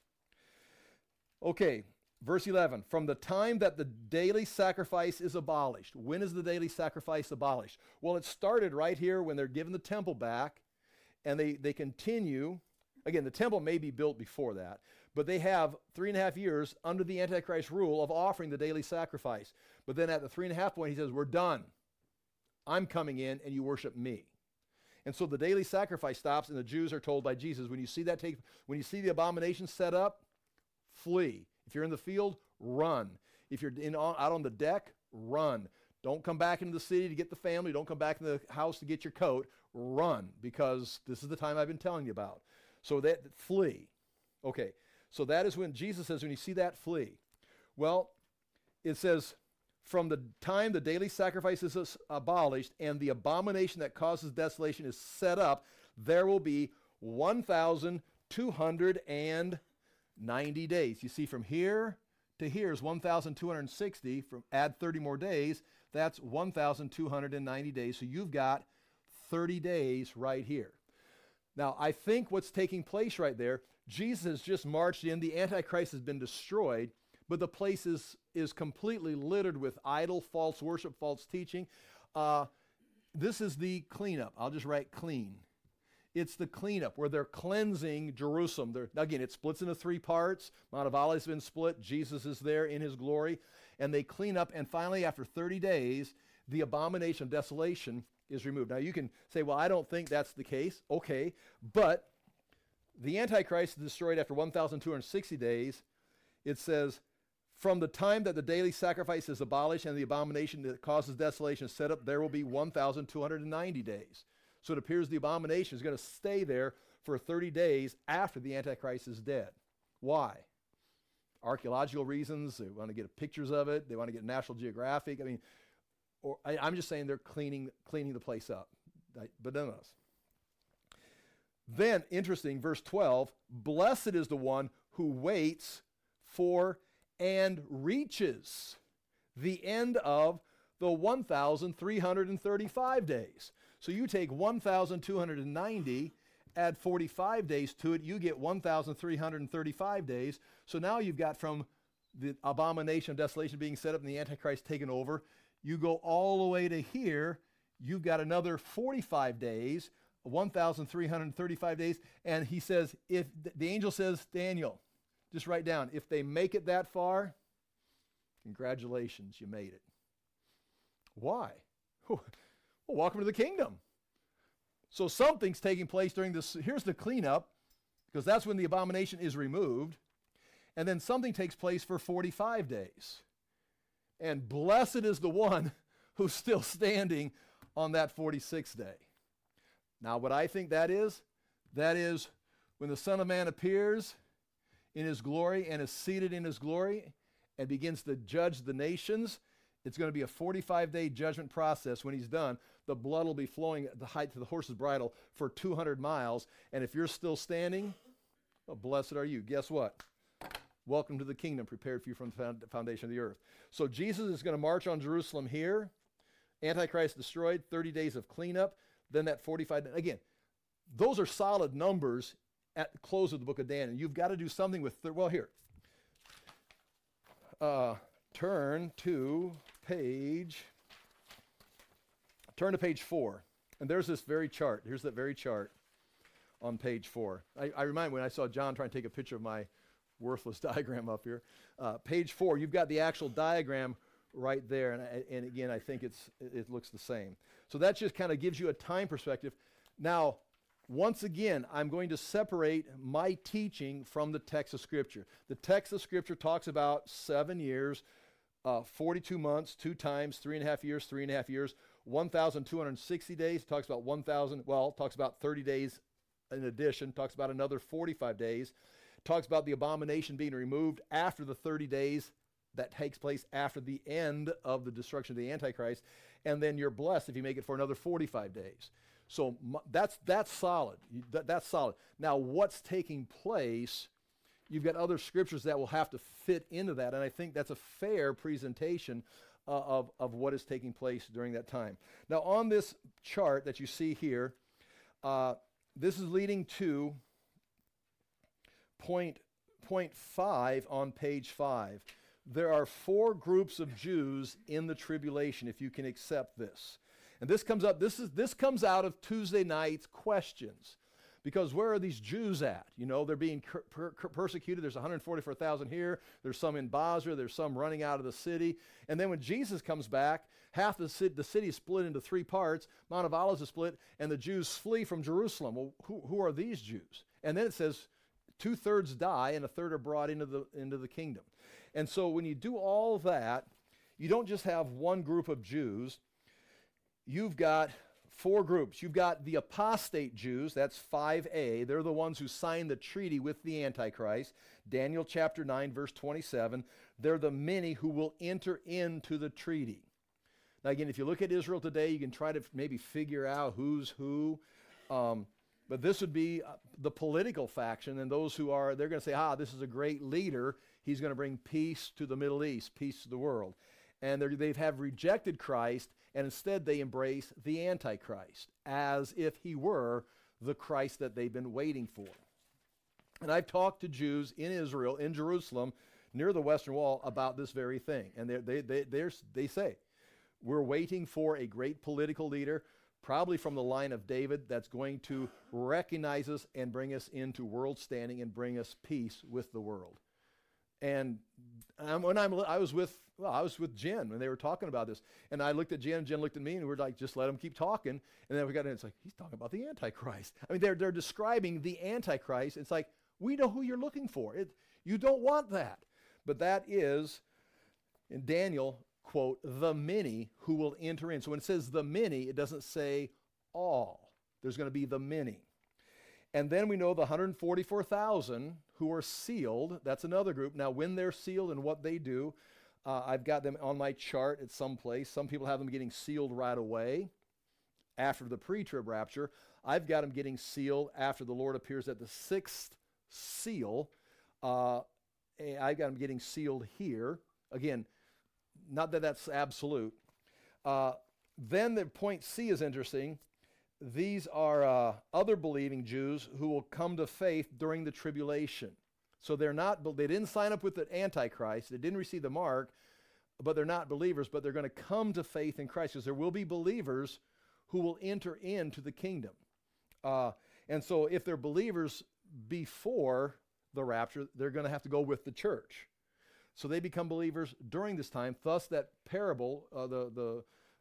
Okay. Verse eleven, from the time that the daily sacrifice is abolished. When is the daily sacrifice abolished? Well, it started right here when they're given the temple back, and they, they continue. Again, the temple may be built before that, but they have three and a half years under the Antichrist rule of offering the daily sacrifice. But then at the three and a half point, he says, we're done. I'm coming in, and you worship me. And so the daily sacrifice stops, and the Jews are told by Jesus, when you see that take, when you see the abomination set up, flee. If you're in the field, run. If you're in, out on the deck, run. Don't come back into the city to get the family. Don't come back in the house to get your coat. Run, because this is the time I've been telling you about. So that, flee. Okay, so that is when Jesus says, when you see that, flee. Well, it says, from the time the daily sacrifice is abolished and the abomination that causes desolation is set up, there will be one thousand two hundred ninety days. You see, from here to here is one thousand two hundred sixty. From add thirty more days, that's one thousand two hundred ninety days. So you've got thirty days right here. Now, I think what's taking place right there, Jesus has just marched in. The Antichrist has been destroyed, but the place is, is completely littered with idol, false worship, false teaching. Uh, this is the cleanup. I'll just write clean. It's the cleanup where they're cleansing Jerusalem. They're, again, it splits into three parts. Mount of Olives has been split. Jesus is there in his glory. And they clean up. And finally, after thirty days, the abomination of desolation is removed. Now, you can say, well, I don't think that's the case. Okay. But the Antichrist is destroyed after one thousand two hundred sixty days. It says, from the time that the daily sacrifice is abolished and the abomination that causes desolation is set up, there will be one thousand two hundred ninety days. So it appears the abomination is going to stay there for thirty days after the Antichrist is dead. Why? Archaeological reasons. They want to get pictures of it. They want to get National Geographic. I mean, or I, I'm just saying they're cleaning cleaning the place up. But nonetheless. Then, interesting, verse twelve, blessed is the one who waits for and reaches the end of the one thousand three hundred thirty-five days. So you take one thousand two hundred ninety, add forty-five days to it, you get one thousand three hundred thirty-five days. So now you've got from the abomination of desolation being set up and the Antichrist taken over, you go all the way to here, you've got another forty-five days, one thousand three hundred thirty-five days, and he says, if the angel says, Daniel, just write down, if they make it that far, congratulations, you made it. Why? Well, welcome to the kingdom. So something's taking place during this. Here's the cleanup, because that's when the abomination is removed. And then something takes place for forty-five days. And blessed is the one who's still standing on that forty-sixth day. Now, what I think that is, that is when the Son of Man appears in his glory and is seated in his glory and begins to judge the nations. It's going to be a forty-five day judgment process. When he's done, the blood will be flowing at the height to the horse's bridle for two hundred miles. And if you're still standing, well, blessed are you. Guess what? Welcome to the kingdom prepared for you from the foundation of the earth. So Jesus is going to march on Jerusalem here. Antichrist destroyed, thirty days of cleanup. Then that forty-five, again, those are solid numbers at the close of the book of Daniel. You've got to do something with, well, here. Uh, turn to page, turn to page four. And there's this very chart. Here's that very chart on page four. I, I remind when I saw John trying to take a picture of my worthless diagram up here. Uh, page four, you've got the actual diagram right there. And, and again, I think it's it looks the same. So that just kind of gives you a time perspective. Now, once again, I'm going to separate my teaching from the text of Scripture. The text of Scripture talks about seven years, uh, forty-two months, two times, three and a half years, three and a half years, one thousand two hundred sixty days. It talks about one thousand, well, talks about thirty days in addition, talks about another forty-five days. Talks about the abomination being removed after the thirty days that takes place after the end of the destruction of the Antichrist. And then you're blessed if you make it for another forty-five days. So that's that's solid. That, that's solid. Now, what's taking place, you've got other scriptures that will have to fit into that, and I think that's a fair presentation uh, of, of what is taking place during that time. Now, on this chart that you see here, uh, this is leading to point, point five on page five. There are four groups of Jews in the tribulation, if you can accept this. And this comes up, this is this comes out of Tuesday night's questions. Because where are these Jews at? You know, they're being per per persecuted. There's one hundred forty-four thousand here. There's some in Basra. There's some running out of the city. And then when Jesus comes back, half the city, the city is split into three parts. Mount of Olives is split, and the Jews flee from Jerusalem. Well, who, who are these Jews? And then it says two-thirds die, and a third are brought into the, into the kingdom. And so when you do all that, you don't just have one group of Jews. You've got four groups. You've got the apostate Jews, that's five A. They're the ones who signed the treaty with the Antichrist. Daniel chapter nine, verse twenty-seven. They're the many who will enter into the treaty. Now again, if you look at Israel today, you can try to maybe figure out who's who. Um, but this would be uh, the political faction, and those who are, they're going to say, ah, this is a great leader. He's going to bring peace to the Middle East, peace to the world. And they have rejected Christ, and instead they embrace the Antichrist as if he were the Christ that they've been waiting for. And I've talked to Jews in Israel, in Jerusalem, near the Western Wall, about this very thing. And they they they they say, we're waiting for a great political leader, probably from the line of David, that's going to recognize us and bring us into world standing and bring us peace with the world. And um, when I'm, I was with, well, I was with Jen when they were talking about this, and I looked at Jen, Jen looked at me, and we were like, just let him keep talking. And then we got in, it's like, he's talking about the Antichrist. I mean, they're, they're describing the Antichrist. It's like, we know who you're looking for. It, you don't want that. But that is, in Daniel, quote, the many who will enter in. So when it says the many, it doesn't say all. There's going to be the many. And then we know the one hundred forty-four thousand who are sealed. That's another group. Now, when they're sealed and what they do, uh, I've got them on my chart at some place. Some people have them getting sealed right away after the pre-trib rapture. I've got them getting sealed after the Lord appears at the sixth seal. Uh, I've got them getting sealed here. Again, not that that's absolute. Uh, then the point C is interesting. These are uh, other believing Jews who will come to faith during the tribulation. So they're not, they didn't sign up with the Antichrist, they didn't receive the mark, but they're not believers, but they're going to come to faith in Christ, because there will be believers who will enter into the kingdom. Uh, and so if they're believers before the rapture, they're going to have to go with the church. So they become believers during this time. Thus that parable, uh, the, the,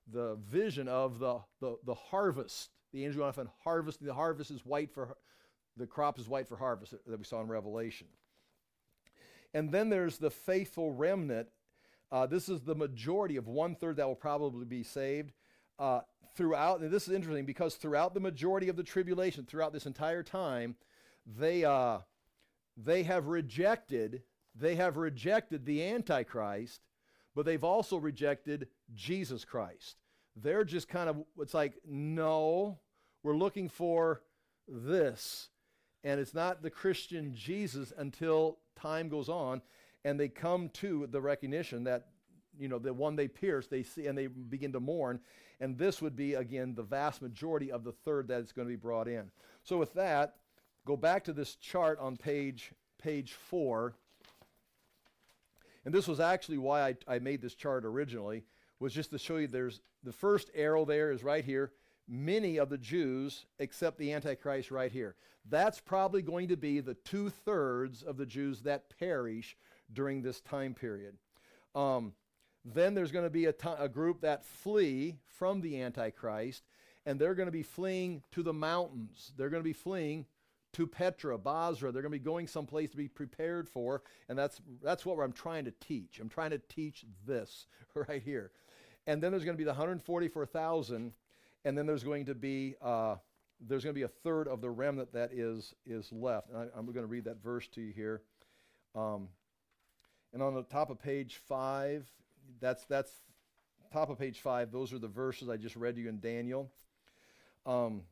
the vision of the, the, the harvest. The angel went off and harvest. The harvest is white for, the crop is white for harvest that we saw in Revelation. And then there's the faithful remnant. Uh, this is the majority of one third that will probably be saved. Uh, throughout, and this is interesting because throughout the majority of the tribulation, throughout this entire time, they uh, they have rejected, they have rejected the Antichrist, but they've also rejected Jesus Christ. They're just kind of, it's like, no, we're looking for this. And it's not the Christian Jesus until time goes on, and they come to the recognition that, you know, the one they pierce, they see, and they begin to mourn. And this would be, again, the vast majority of the third that is going to be brought in. So with that, go back to this chart on page, page four. And this was actually why I, I made this chart originally, was just to show you there's, the first arrow there is right here. Many of the Jews accept the Antichrist right here. That's probably going to be the two-thirds of the Jews that perish during this time period. Um, then there's going to be a, t- a group that flee from the Antichrist, and they're going to be fleeing to the mountains. They're going to be fleeing to Petra, Basra. They're going to be going someplace to be prepared for, and that's that's what I'm trying to teach. I'm trying to teach this right here. And then there's going to be the one hundred forty-four thousand, and then there's going to be uh, there's going to be a third of the remnant that is is left. And I, I'm going to read that verse to you here. Um, and on the top of page five, that's that's top of page five. Those are the verses I just read to you in Daniel. Um,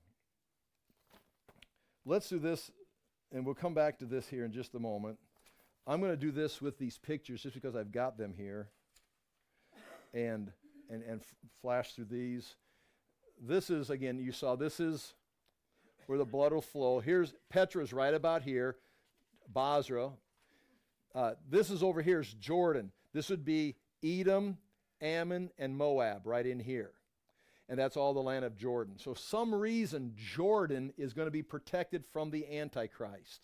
let's do this, and we'll come back to this here in just a moment. I'm going to do this with these pictures just because I've got them here, and and and f- flash through these. This is, again, you saw, this is where the blood will flow. Here's Petra's right about here, Basra. Uh, this is over here is Jordan. This would be Edom, Ammon, and Moab right in here. And that's all the land of Jordan. So some reason Jordan is going to be protected from the Antichrist.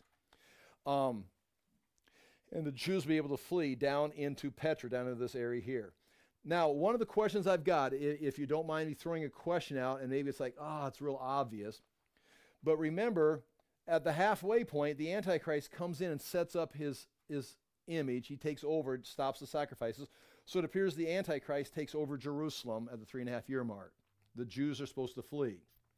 Um, and the Jews will be able to flee down into Petra, down into this area here. Now, one of the questions I've got, if you don't mind me throwing a question out, and maybe it's like, oh, it's real obvious. But remember, at the halfway point, the Antichrist comes in and sets up his, his image. He takes over, stops the sacrifices. So it appears the Antichrist takes over Jerusalem at the three and a half year mark. The Jews are supposed to flee.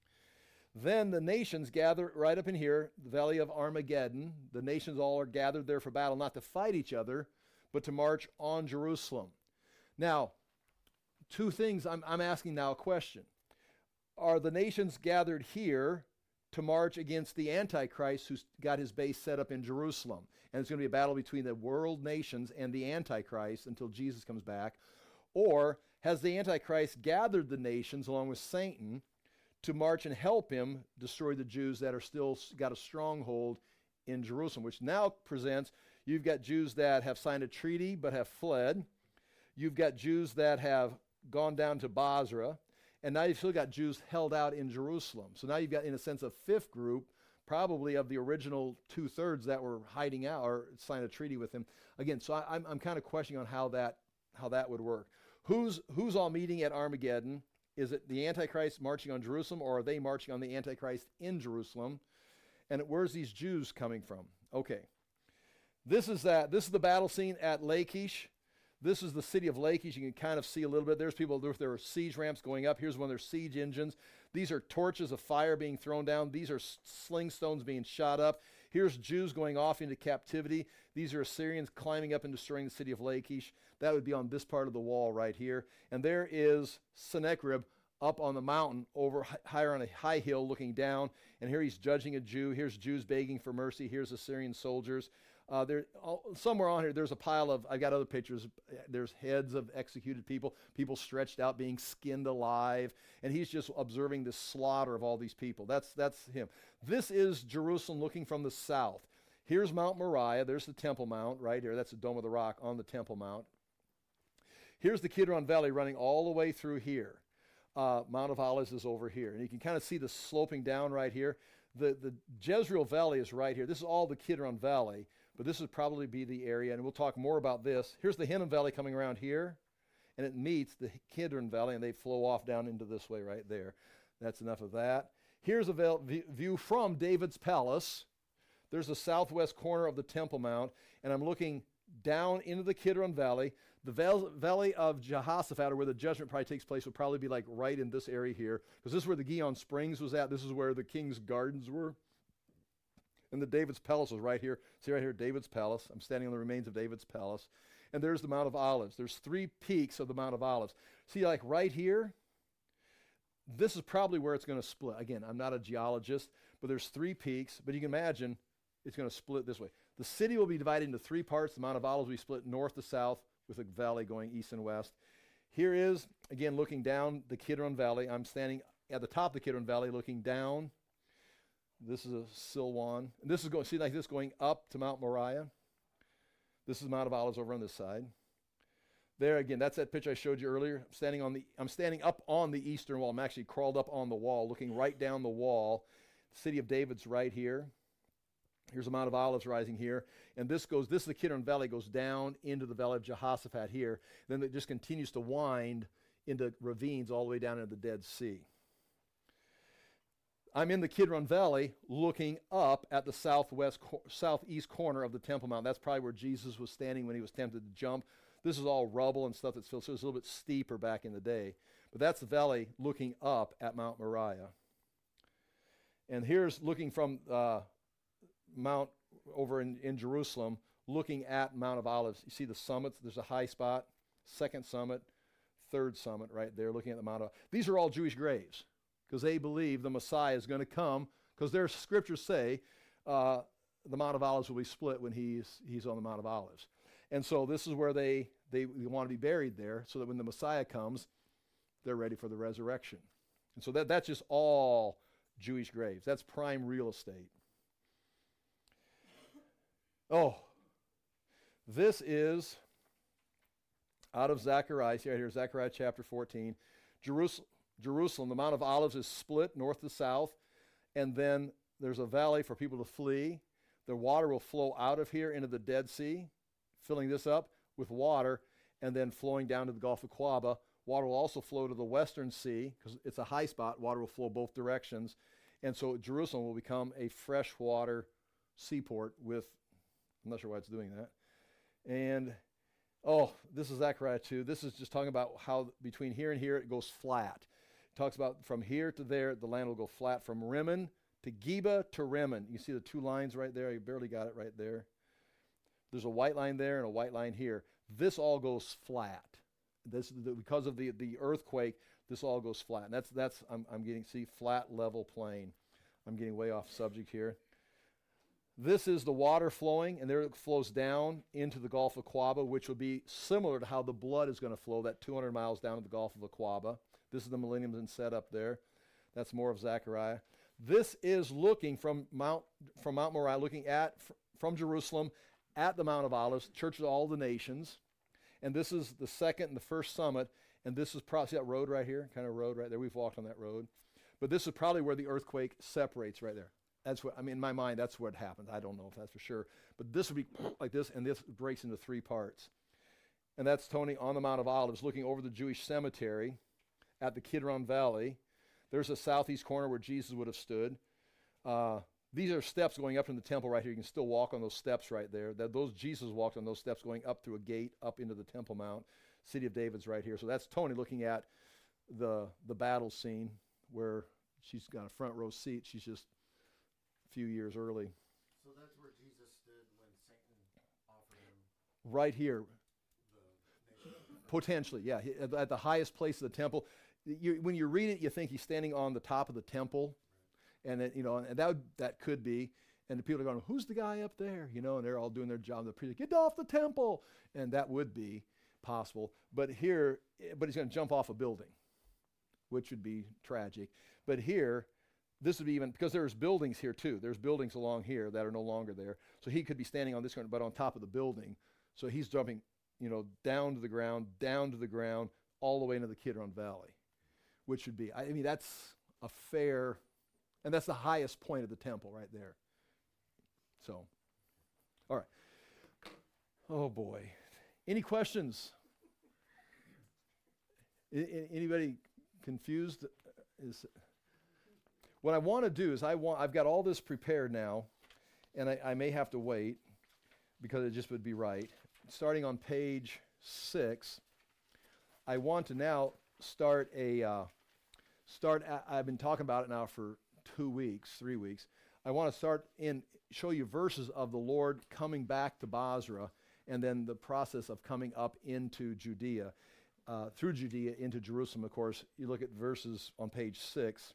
Then the nations gather right up in here, the Valley of Armageddon. The nations all are gathered there for battle, not to fight each other, but to march on Jerusalem. Now, two things, I'm, I'm asking now a question. Are the nations gathered here to march against the Antichrist who's got his base set up in Jerusalem? And it's going to be a battle between the world nations and the Antichrist until Jesus comes back. Or has the Antichrist gathered the nations along with Satan to march and help him destroy the Jews that are still got a stronghold in Jerusalem, which now presents, you've got Jews that have signed a treaty but have fled. You've got Jews that have gone down to Basra, and now you've still got Jews held out in Jerusalem. So now you've got, in a sense, a fifth group, probably of the original two-thirds that were hiding out or signed a treaty with him. Again, so I, I'm, I'm kind of questioning on how that how that would work. Who's who's all meeting at Armageddon? Is it the Antichrist marching on Jerusalem, or are they marching on the Antichrist in Jerusalem? And where's these Jews coming from? Okay, this is that. This is the battle scene at Lachish. This is the city of Lachish. You can kind of see a little bit. There's people, there, there are siege ramps going up. Here's one of their siege engines. These are torches of fire being thrown down. These are sling stones being shot up. Here's Jews going off into captivity. These are Assyrians climbing up and destroying the city of Lachish. That would be on this part of the wall right here. And there is Sennacherib up on the mountain, over higher on a high hill looking down. And here he's judging a Jew. Here's Jews begging for mercy. Here's Assyrian soldiers. Uh, there, all, somewhere on here, there's a pile of, I've got other pictures, there's heads of executed people, people stretched out, being skinned alive, and he's just observing the slaughter of all these people. That's, that's him. This is Jerusalem looking from the south. Here's Mount Moriah, there's the Temple Mount right here, that's the Dome of the Rock on the Temple Mount. Here's the Kidron Valley running all the way through here. Uh, Mount of Olives is over here, and you can kind of see the sloping down right here. The, the Jezreel Valley is right here. This is all the Kidron Valley. But this would probably be the area, and we'll talk more about this. Here's the Hinnom Valley coming around here, and it meets the Kidron Valley, and they flow off down into this way right there. That's enough of that. Here's a vel- view from David's palace. There's the southwest corner of the Temple Mount, and I'm looking down into the Kidron Valley. The val- Valley of Jehoshaphat, or where the judgment probably takes place, would probably be like right in this area here, because this is where the Gihon Springs was at. This is where the king's gardens were. And the David's palace was right here. See right here, David's palace. I'm standing on the remains of David's palace. And there's the Mount of Olives. There's three peaks of the Mount of Olives. See, like right here, this is probably where it's going to split. Again, I'm not a geologist, but there's three peaks. But you can imagine it's going to split this way. The city will be divided into three parts. The Mount of Olives will be split north to south with a valley going east and west. Here is, again, looking down the Kidron Valley. I'm standing at the top of the Kidron Valley looking down. This is a Silwan. And this is going, see like this going up to Mount Moriah. This is Mount of Olives over on this side. There again, that's that picture I showed you earlier. I'm standing on the, I'm standing up on the eastern wall. I'm actually crawled up on the wall, looking right down the wall. The city of David's right here. Here's the Mount of Olives rising here. And this goes, this is the Kidron Valley, goes down into the Valley of Jehoshaphat here. Then it just continues to wind into ravines all the way down into the Dead Sea. I'm in the Kidron Valley looking up at the southwest, co- southeast corner of the Temple Mount. That's probably where Jesus was standing when he was tempted to jump. This is all rubble and stuff that's filled, so it's a little bit steeper back in the day. But that's the valley looking up at Mount Moriah. And here's looking from uh, Mount over in, in Jerusalem, looking at Mount of Olives. You see the summits. There's a high spot, second summit, third summit right there, looking at the Mount of. These are all Jewish graves, because they believe the Messiah is going to come, because their scriptures say uh, the Mount of Olives will be split when he's he's on the Mount of Olives. And so this is where they, they, they want to be buried there, so that when the Messiah comes, they're ready for the resurrection. And so that, that's just all Jewish graves. That's prime real estate. Oh, this is out of Zechariah. See right here, Zechariah chapter fourteen. Jerusalem. Jerusalem, the Mount of Olives is split north to south, and then there's a valley for people to flee. The water will flow out of here into the Dead Sea, filling this up with water, and then flowing down to the Gulf of Quaba. Water will also flow to the Western Sea, because it's a high spot. Water will flow both directions, and so Jerusalem will become a freshwater seaport with, I'm not sure why it's doing that. And, oh, this is Zechariah two. This is just talking about how between here and here it goes flat. Talks about from here to there, the land will go flat from Rimmon to Geba to Rimmon. You see the two lines right there? You barely got it right there. There's a white line there and a white line here. This all goes flat. This the, because of the, the earthquake, this all goes flat. And that's that's I'm I'm getting see flat level plain. I'm getting way off subject here. This is the water flowing, and there it flows down into the Gulf of Quaba, which would be similar to how the blood is going to flow, that two hundred miles down to the Gulf of Aqaba. This is the millennium and set up there. That's more of Zechariah. This is looking from Mount from Mount Moriah, looking at fr- from Jerusalem at the Mount of Olives, Church of all the nations. And this is the second and the first summit. And this is probably, see that road right here, kind of road right there. We've walked on that road. But this is probably where the earthquake separates right there. That's what, I mean, in my mind, that's what happened. I don't know if that's for sure. But this would be like this, and this breaks into three parts. And that's Tony on the Mount of Olives, looking over the Jewish cemetery at the Kidron Valley. There's a southeast corner where Jesus would have stood. Uh, these are steps going up from the temple right here. You can still walk on those steps right there. That those Jesus walked on those steps going up through a gate up into the Temple Mount. City of David's right here. So that's Tony looking at the the battle scene where she's got a front row seat. She's just a few years early. So that's where Jesus stood when Satan offered him. Right here. The nation. Potentially, yeah. He- At, at the highest place of the temple. You, when you read it, you think he's standing on the top of the temple. And it, you know, and that would, that could be, and the people are going, "Who's the guy up there?" You know, and they're all doing their job. The priest, "Get off the temple," and that would be possible. But here, but he's going to jump off a building, which would be tragic. But here, this would be even because there's buildings here too. There's buildings along here that are no longer there. So he could be standing on this ground, but on top of the building. So he's jumping, you know, down to the ground, down to the ground, all the way into the Kidron Valley, which would be, I mean, that's a fair. And that's the highest point of the temple right there. So, all right. Oh, boy. Any questions? I- I- anybody confused? Is what I want to do is I want I've got all this prepared now, and I, I may have to wait because it just would be right. Starting on page six, I want to now start a uh, start. A, I've been talking about it now for two weeks, three weeks. I want to start in show you verses of the Lord coming back to Basra, and then the process of coming up into Judea, uh, through Judea into Jerusalem. Of course, you look at verses on page six.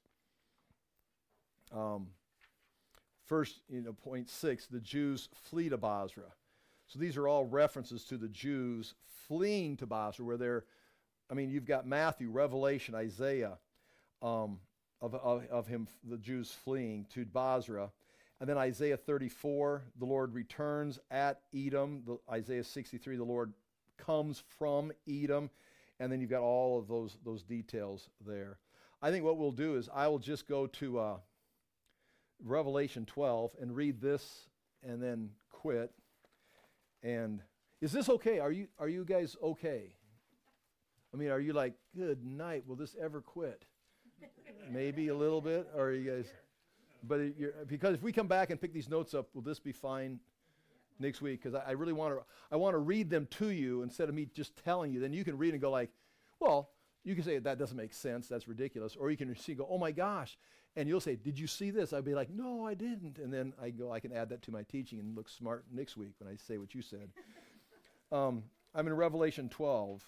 Um, first, you know, point six, the Jews flee to Basra. So these are all references to the Jews fleeing to Basra, where they're, I mean, you've got Matthew, Revelation, Isaiah, um, of, of, of him, the Jews fleeing to Basra. And then Isaiah thirty-four, the Lord returns at Edom. The, Isaiah sixty-three, the Lord comes from Edom. And then you've got all of those, those details there. I think what we'll do is I will just go to uh, Revelation twelve and read this and then quit. And is this okay? Are you are you guys okay? I mean, are you like, good night, will this ever quit? Maybe a little bit, or are you guys? But it, you're, because if we come back and pick these notes up, will this be fine next week? Because I, I really want to I want to read them to you instead of me just telling you. Then you can read and go like, well, you can say that doesn't make sense, that's ridiculous, or you can see go, oh my gosh, and you'll say, did you see this? I'd be like, no, I didn't, and then I go, I can add that to my teaching and look smart next week when I say what you said. um, I'm in Revelation twelve,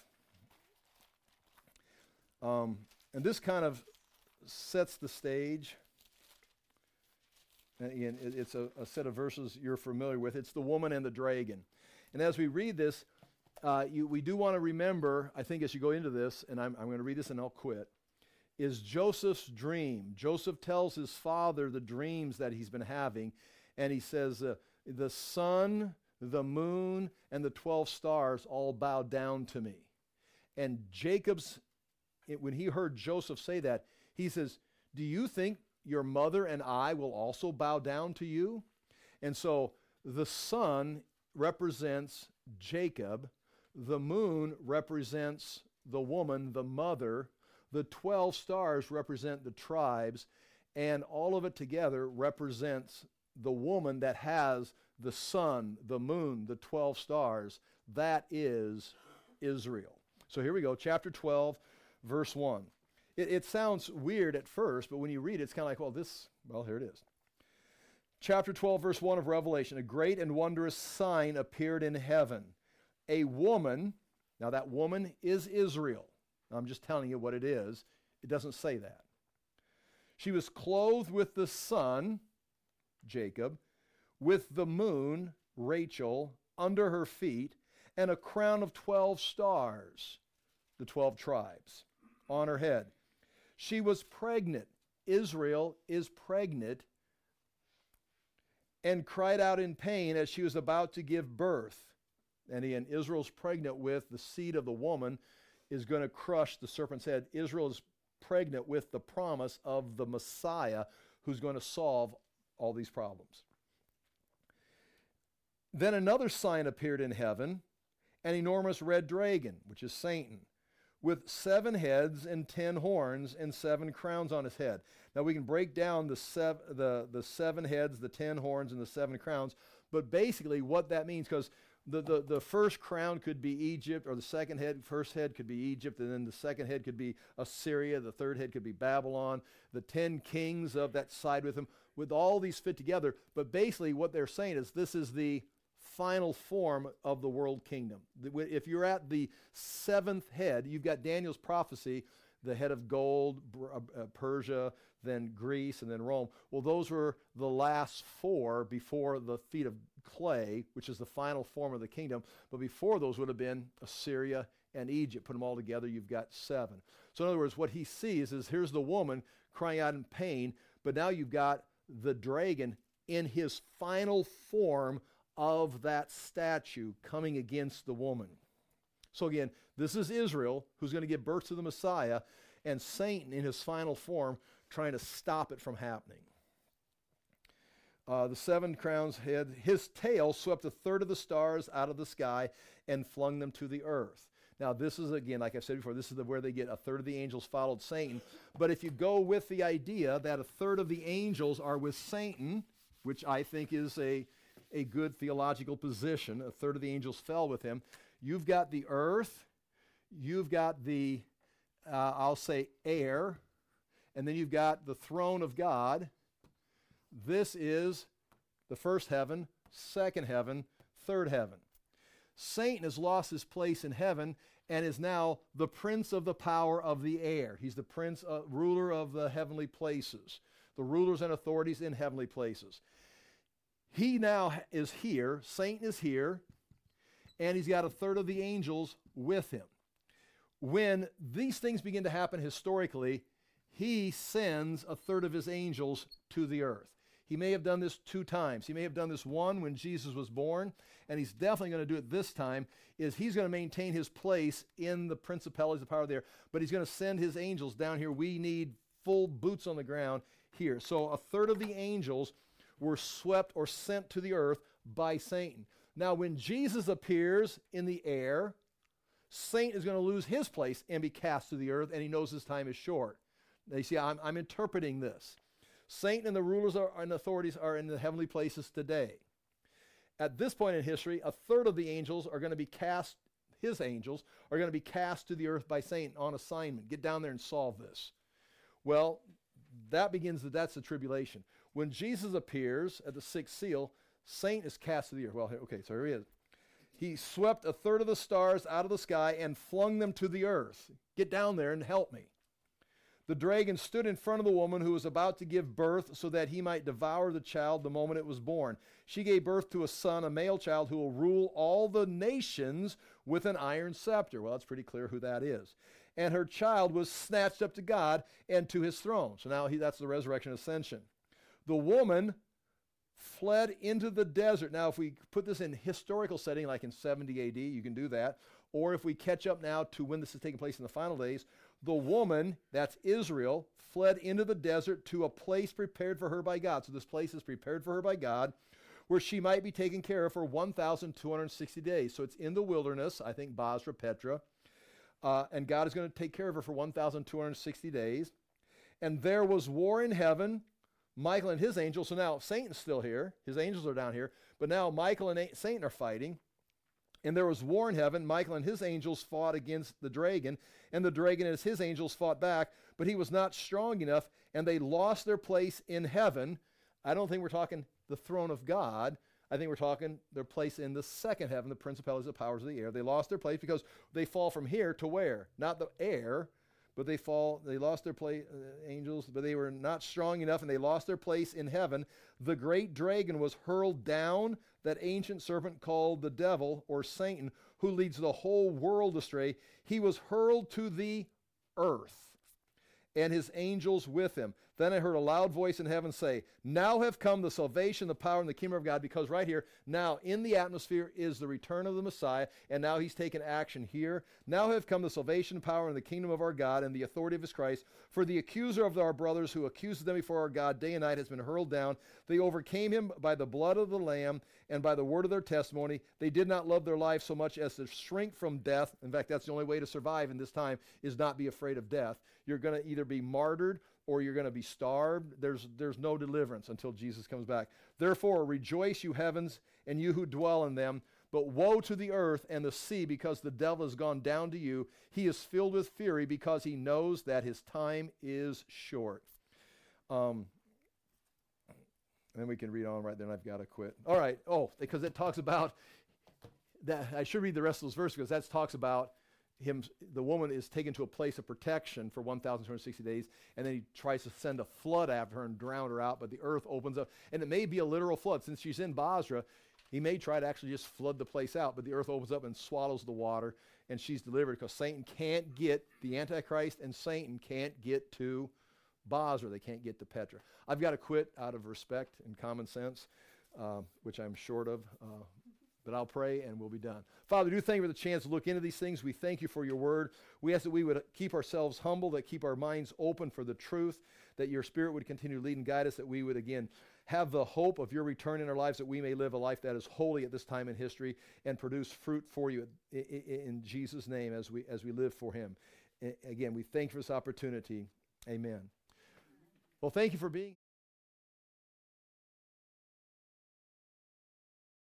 um, and this kind of sets the stage. And again, it, it's a, a set of verses you're familiar with. It's the woman and the dragon, and as we read this, uh, you, we do want to remember, I think as you go into this, and I'm, I'm going to read this and I'll quit, is Joseph's dream. Joseph tells his father the dreams that he's been having, and he says, uh, the sun, the moon, and the twelve stars all bow down to me. And Jacob's, it, when he heard Joseph say that, he says, do you think your mother and I will also bow down to you? And so the sun represents Jacob, the moon represents the woman, the mother, the twelve stars represent the tribes, and all of it together represents the woman that has the sun, the moon, the twelve stars. That is Israel. So here we go, chapter twelve, verse one. It, it sounds weird at first, but when you read it, it's kind of like, well, this, well, here it is. Chapter twelve, verse one of Revelation, a great and wondrous sign appeared in heaven. A woman, now that woman is Israel. I'm just telling you what it is. It doesn't say that. She was clothed with the sun, Jacob, with the moon, Rachel, under her feet, and a crown of twelve stars, the twelve tribes, on her head. She was pregnant. Israel is pregnant, and cried out in pain as she was about to give birth. And again, Israel's pregnant with the seed of the woman is going to crush the serpent's head. Israel is pregnant with the promise of the Messiah who's going to solve all these problems. Then another sign appeared in heaven, an enormous red dragon, which is Satan, with seven heads and ten horns and seven crowns on his head. Now we can break down the, sev- the, the seven heads, the ten horns, and the seven crowns, but basically what that means, because The, the, the first crown could be Egypt, or the second head, first head could be Egypt, and then the second head could be Assyria, the third head could be Babylon, the ten kings of that side with him, with all these fit together. But basically what they're saying is this is the final form of the world kingdom. If you're at the seventh head, you've got Daniel's prophecy, the head of gold, uh, Persia, then Greece, and then Rome. Well, those were the last four before the feet of clay, which is the final form of the kingdom. But before those would have been Assyria and Egypt. Put them all together, you've got seven. So in other words, what he sees is here's the woman crying out in pain, but now you've got the dragon in his final form of that statue coming against the woman. So again, this is Israel who's going to give birth to the Messiah, and Satan in his final form trying to stop it from happening. Uh, the seven crowns head, his tail swept a third of the stars out of the sky and flung them to the earth. Now, this is, again, like I said before, this is the, where they get a third of the angels followed Satan. But if you go with the idea that a third of the angels are with Satan, which I think is a, a good theological position, a third of the angels fell with him, you've got the earth, you've got the, uh, I'll say, air, and then you've got the throne of God. This is the first heaven, second heaven, third heaven. Satan has lost his place in heaven and is now the prince of the power of the air. He's the prince, uh, ruler of the heavenly places, the rulers and authorities in heavenly places. He now is here, Satan is here, and he's got a third of the angels with him. When these things begin to happen historically, he sends a third of his angels to the earth. He may have done this two times. He may have done this one when Jesus was born, and he's definitely going to do it this time, is he's going to maintain his place in the principalities, the power of the air, but he's going to send his angels down here. We need full boots on the ground here. So a third of the angels were swept or sent to the earth by Satan. Now, when Jesus appears in the air, Satan is going to lose his place and be cast to the earth, and he knows his time is short. Now, you see, I'm, I'm interpreting this. Satan and the rulers are, and authorities are in the heavenly places today. At this point in history, a third of the angels are going to be cast, his angels, are going to be cast to the earth by Satan on assignment. Get down there and solve this. Well, that begins, the, that's the tribulation. When Jesus appears at the sixth seal, Satan is cast to the earth. Well, okay, so here he is. He swept a third of the stars out of the sky and flung them to the earth. Get down there and help me. The dragon stood in front of the woman who was about to give birth so that he might devour the child the moment it was born. She gave birth to a son, a male child, who will rule all the nations with an iron scepter. Well, it's pretty clear who that is. And her child was snatched up to God and to his throne. So now he, that's the resurrection ascension. The woman fled into the desert. Now, if we put this in historical setting, like in seventy A D, you can do that. Or if we catch up now to when this is taking place in the final days, the woman, that's Israel, fled into the desert to a place prepared for her by God. So this place is prepared for her by God, where she might be taken care of for one thousand two hundred sixty days. So it's in the wilderness, I think Basra, Petra. Uh, and God is going to take care of her for one thousand two hundred sixty days. And there was war in heaven, Michael and his angels. So now Satan's still here. His angels are down here. But now Michael and a- Satan are fighting. And there was war in heaven. Michael and his angels fought against the dragon, and the dragon and his angels fought back, but he was not strong enough, and they lost their place in heaven. I don't think we're talking the throne of God. I think we're talking their place in the second heaven, the principalities, the powers of the air. They lost their place because they fall from here to where? Not the air, but they fall, they lost their place, uh, angels, but they were not strong enough, and they lost their place in heaven. The great dragon was hurled down, that ancient serpent called the devil, or Satan, who leads the whole world astray. He was hurled to the earth, and his angels with him. Then I heard a loud voice in heaven say, now have come the salvation, the power, and the kingdom of God, because right here, now in the atmosphere is the return of the Messiah, and now he's taken action here. Now have come the salvation, power, and the kingdom of our God, and the authority of his Christ. For the accuser of our brothers who accuses them before our God day and night has been hurled down. They overcame him by the blood of the Lamb and by the word of their testimony. They did not love their life so much as to shrink from death. In fact, that's the only way to survive in this time, is not be afraid of death. You're going to either be martyred or you're going to be starved. There's, there's no deliverance until Jesus comes back. Therefore, rejoice, you heavens, and you who dwell in them. But woe to the earth and the sea, because the devil has gone down to you. He is filled with fury because he knows that his time is short. Um, and then we can read on right there, and I've got to quit. All right. Oh, because it talks about, that. I should read the rest of those verses, because that talks about him, the woman is taken to a place of protection for one thousand two hundred sixty days, and then he tries to send a flood after her and drown her out, but the earth opens up, and it may be a literal flood. Since she's in Basra, he may try to actually just flood the place out, but the earth opens up and swallows the water, and she's delivered, because Satan can't get, the Antichrist and Satan can't get to Basra. They can't get to Petra. I've got to quit out of respect and common sense, uh, which I'm short of. Uh, But I'll pray and we'll be done. Father, do thank you for the chance to look into these things. We thank you for your word. We ask that we would keep ourselves humble, that keep our minds open for the truth, that your Spirit would continue to lead and guide us, that we would, again, have the hope of your return in our lives, that we may live a life that is holy at this time in history and produce fruit for you in Jesus' name as we, as we live for him. Again, we thank you for this opportunity. Amen. Well, thank you for being